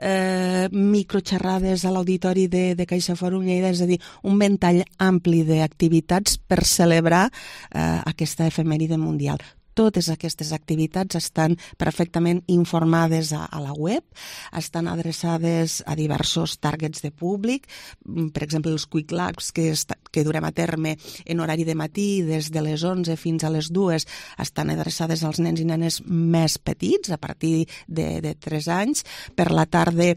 eh, microxerrades a l'auditori de, de CaixaForum Lleida, és a dir, un ventall ampli d'activitats per celebrar eh, aquesta efemèride mundial. Totes aquestes activitats estan perfectament informades a, a la web, estan adreçades a diversos targets de públic, per exemple, els Quick Labs que, est que durem a terme en horari de matí des de les onze fins a les dues estan adreçades als nens i nenes més petits, a partir de, de tres anys. Per la tarda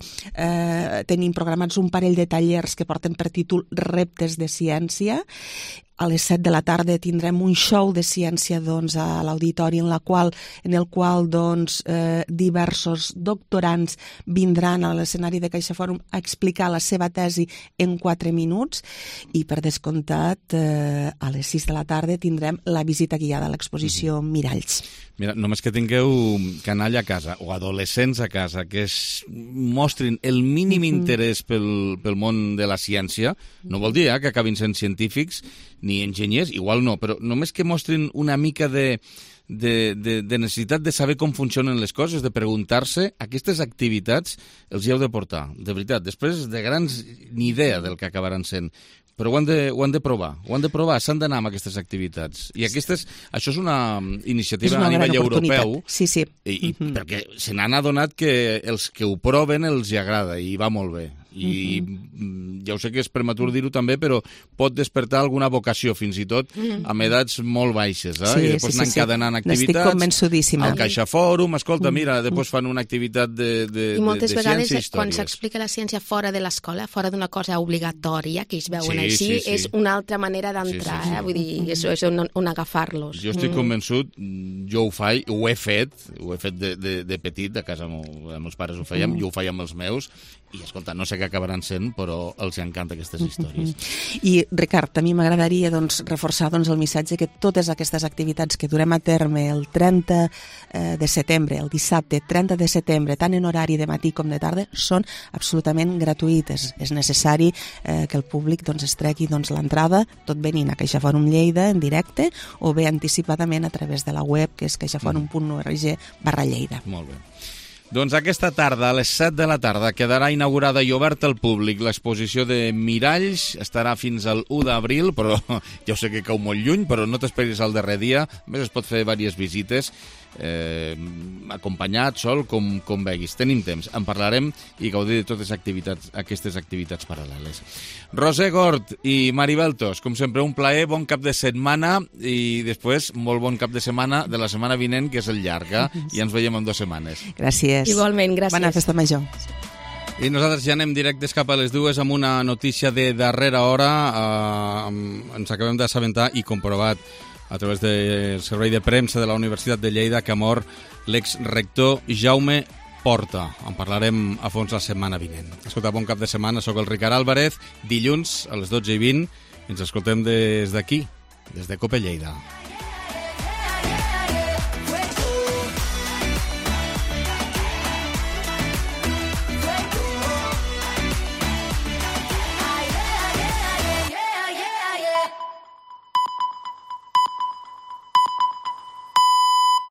eh, tenim programats un parell de tallers que porten per títol Reptes de Ciència. A les set de la tarda tindrem un show de ciència doncs, a l'auditori en, la qual, en el qual doncs, eh, diversos doctorants vindran a l'escenari de CaixaForum a explicar la seva tesi en quatre minuts i, per descomptat, eh, a les sis de la tarda tindrem la visita guiada a l'exposició mm-hmm. Miralls. Mira, només que tingueu canalla a casa o adolescents a casa que es mostrin el mínim mm-hmm. interès pel, pel món de la ciència, no vol dir eh, que acabin sent científics ni enginyers, igual no, però només que mostrin una mica de, de, de, de necessitat de saber com funcionen les coses, de preguntar-se, aquestes activitats els hi heu de portar, de veritat. Després de grans ni idea del que acabaran sent, però ho han de, ho han de provar, ho han de provar, s'han d'anar amb aquestes activitats. I aquestes, això és una iniciativa és una a nivell europeu, sí, sí. I, mm-hmm. perquè se n'han adonat que els que ho proven els hi agrada i va molt bé. I mm-hmm. ja ho sé que és prematur dir-ho també, però pot despertar alguna vocació, fins i tot amb edats molt baixes, eh? Sí, I després sí, anar sí, encadenant sí. activitats. N'estic convençudíssima. Al CaixaFòrum, escolta, mira, després fan una activitat de, de, I moltes de, de vegades ciència i quan històries. s'explica la ciència fora de l'escola, fora d'una cosa obligatòria, que ells veuen Sí, així, sí, sí. és una altra manera d'entrar, Sí, sí, sí. eh? Vull dir, és, és un, un agafar-los. Jo estic Mm. convençut, jo ho faig, ho he fet, ho he fet de, de, de petit, a casa amb, amb els pares ho fèiem, Mm. jo ho faig amb els meus, i escolta, no sé què acabaran sent, però els encanta aquestes històries. I, Ricard, a mi m'agradaria doncs, reforçar doncs, el missatge que totes aquestes activitats que durem a terme el trenta de setembre, el dissabte trenta de setembre, tant en horari de matí com de tarda, són absolutament gratuïtes. És necessari eh, que el públic doncs, es tregui doncs, l'entrada, tot venint a CaixaFòrum Lleida en directe o bé anticipadament a través de la web, que és caixaforum punt org barra Lleida. Molt bé. Doncs aquesta tarda, a les set de la tarda, quedarà inaugurada i oberta al públic l'exposició de Miralls. Estarà fins al u d'abril, però ja ho sé que cau molt lluny, però no t'esperis al darrer dia. A més, es pot fer diverses visites, eh, acompanyat, sol, com, com veguis. Tenim temps, en parlarem i gaudir de totes activitats, aquestes activitats paral·leles. Roser Gort i Mari Beltos, com sempre, un plaer, bon cap de setmana i després molt bon cap de setmana de la setmana vinent, que és el llarg, eh? I ens veiem en dues setmanes. Gràcies. Igualment, gràcies. Bona festa major. I nosaltres ja anem directes cap a les dues amb una notícia de darrera hora. Eh, ens acabem d'assabentar i comprovat a través del servei de premsa de la Universitat de Lleida que ha mort l'exrector Jaume Porta. En parlarem a fons la setmana vinent. Escolta, bon cap de setmana, sóc el Ricard Álvarez. Dilluns a les dotze i vint ens escoltem des d'aquí, des de Cope Lleida.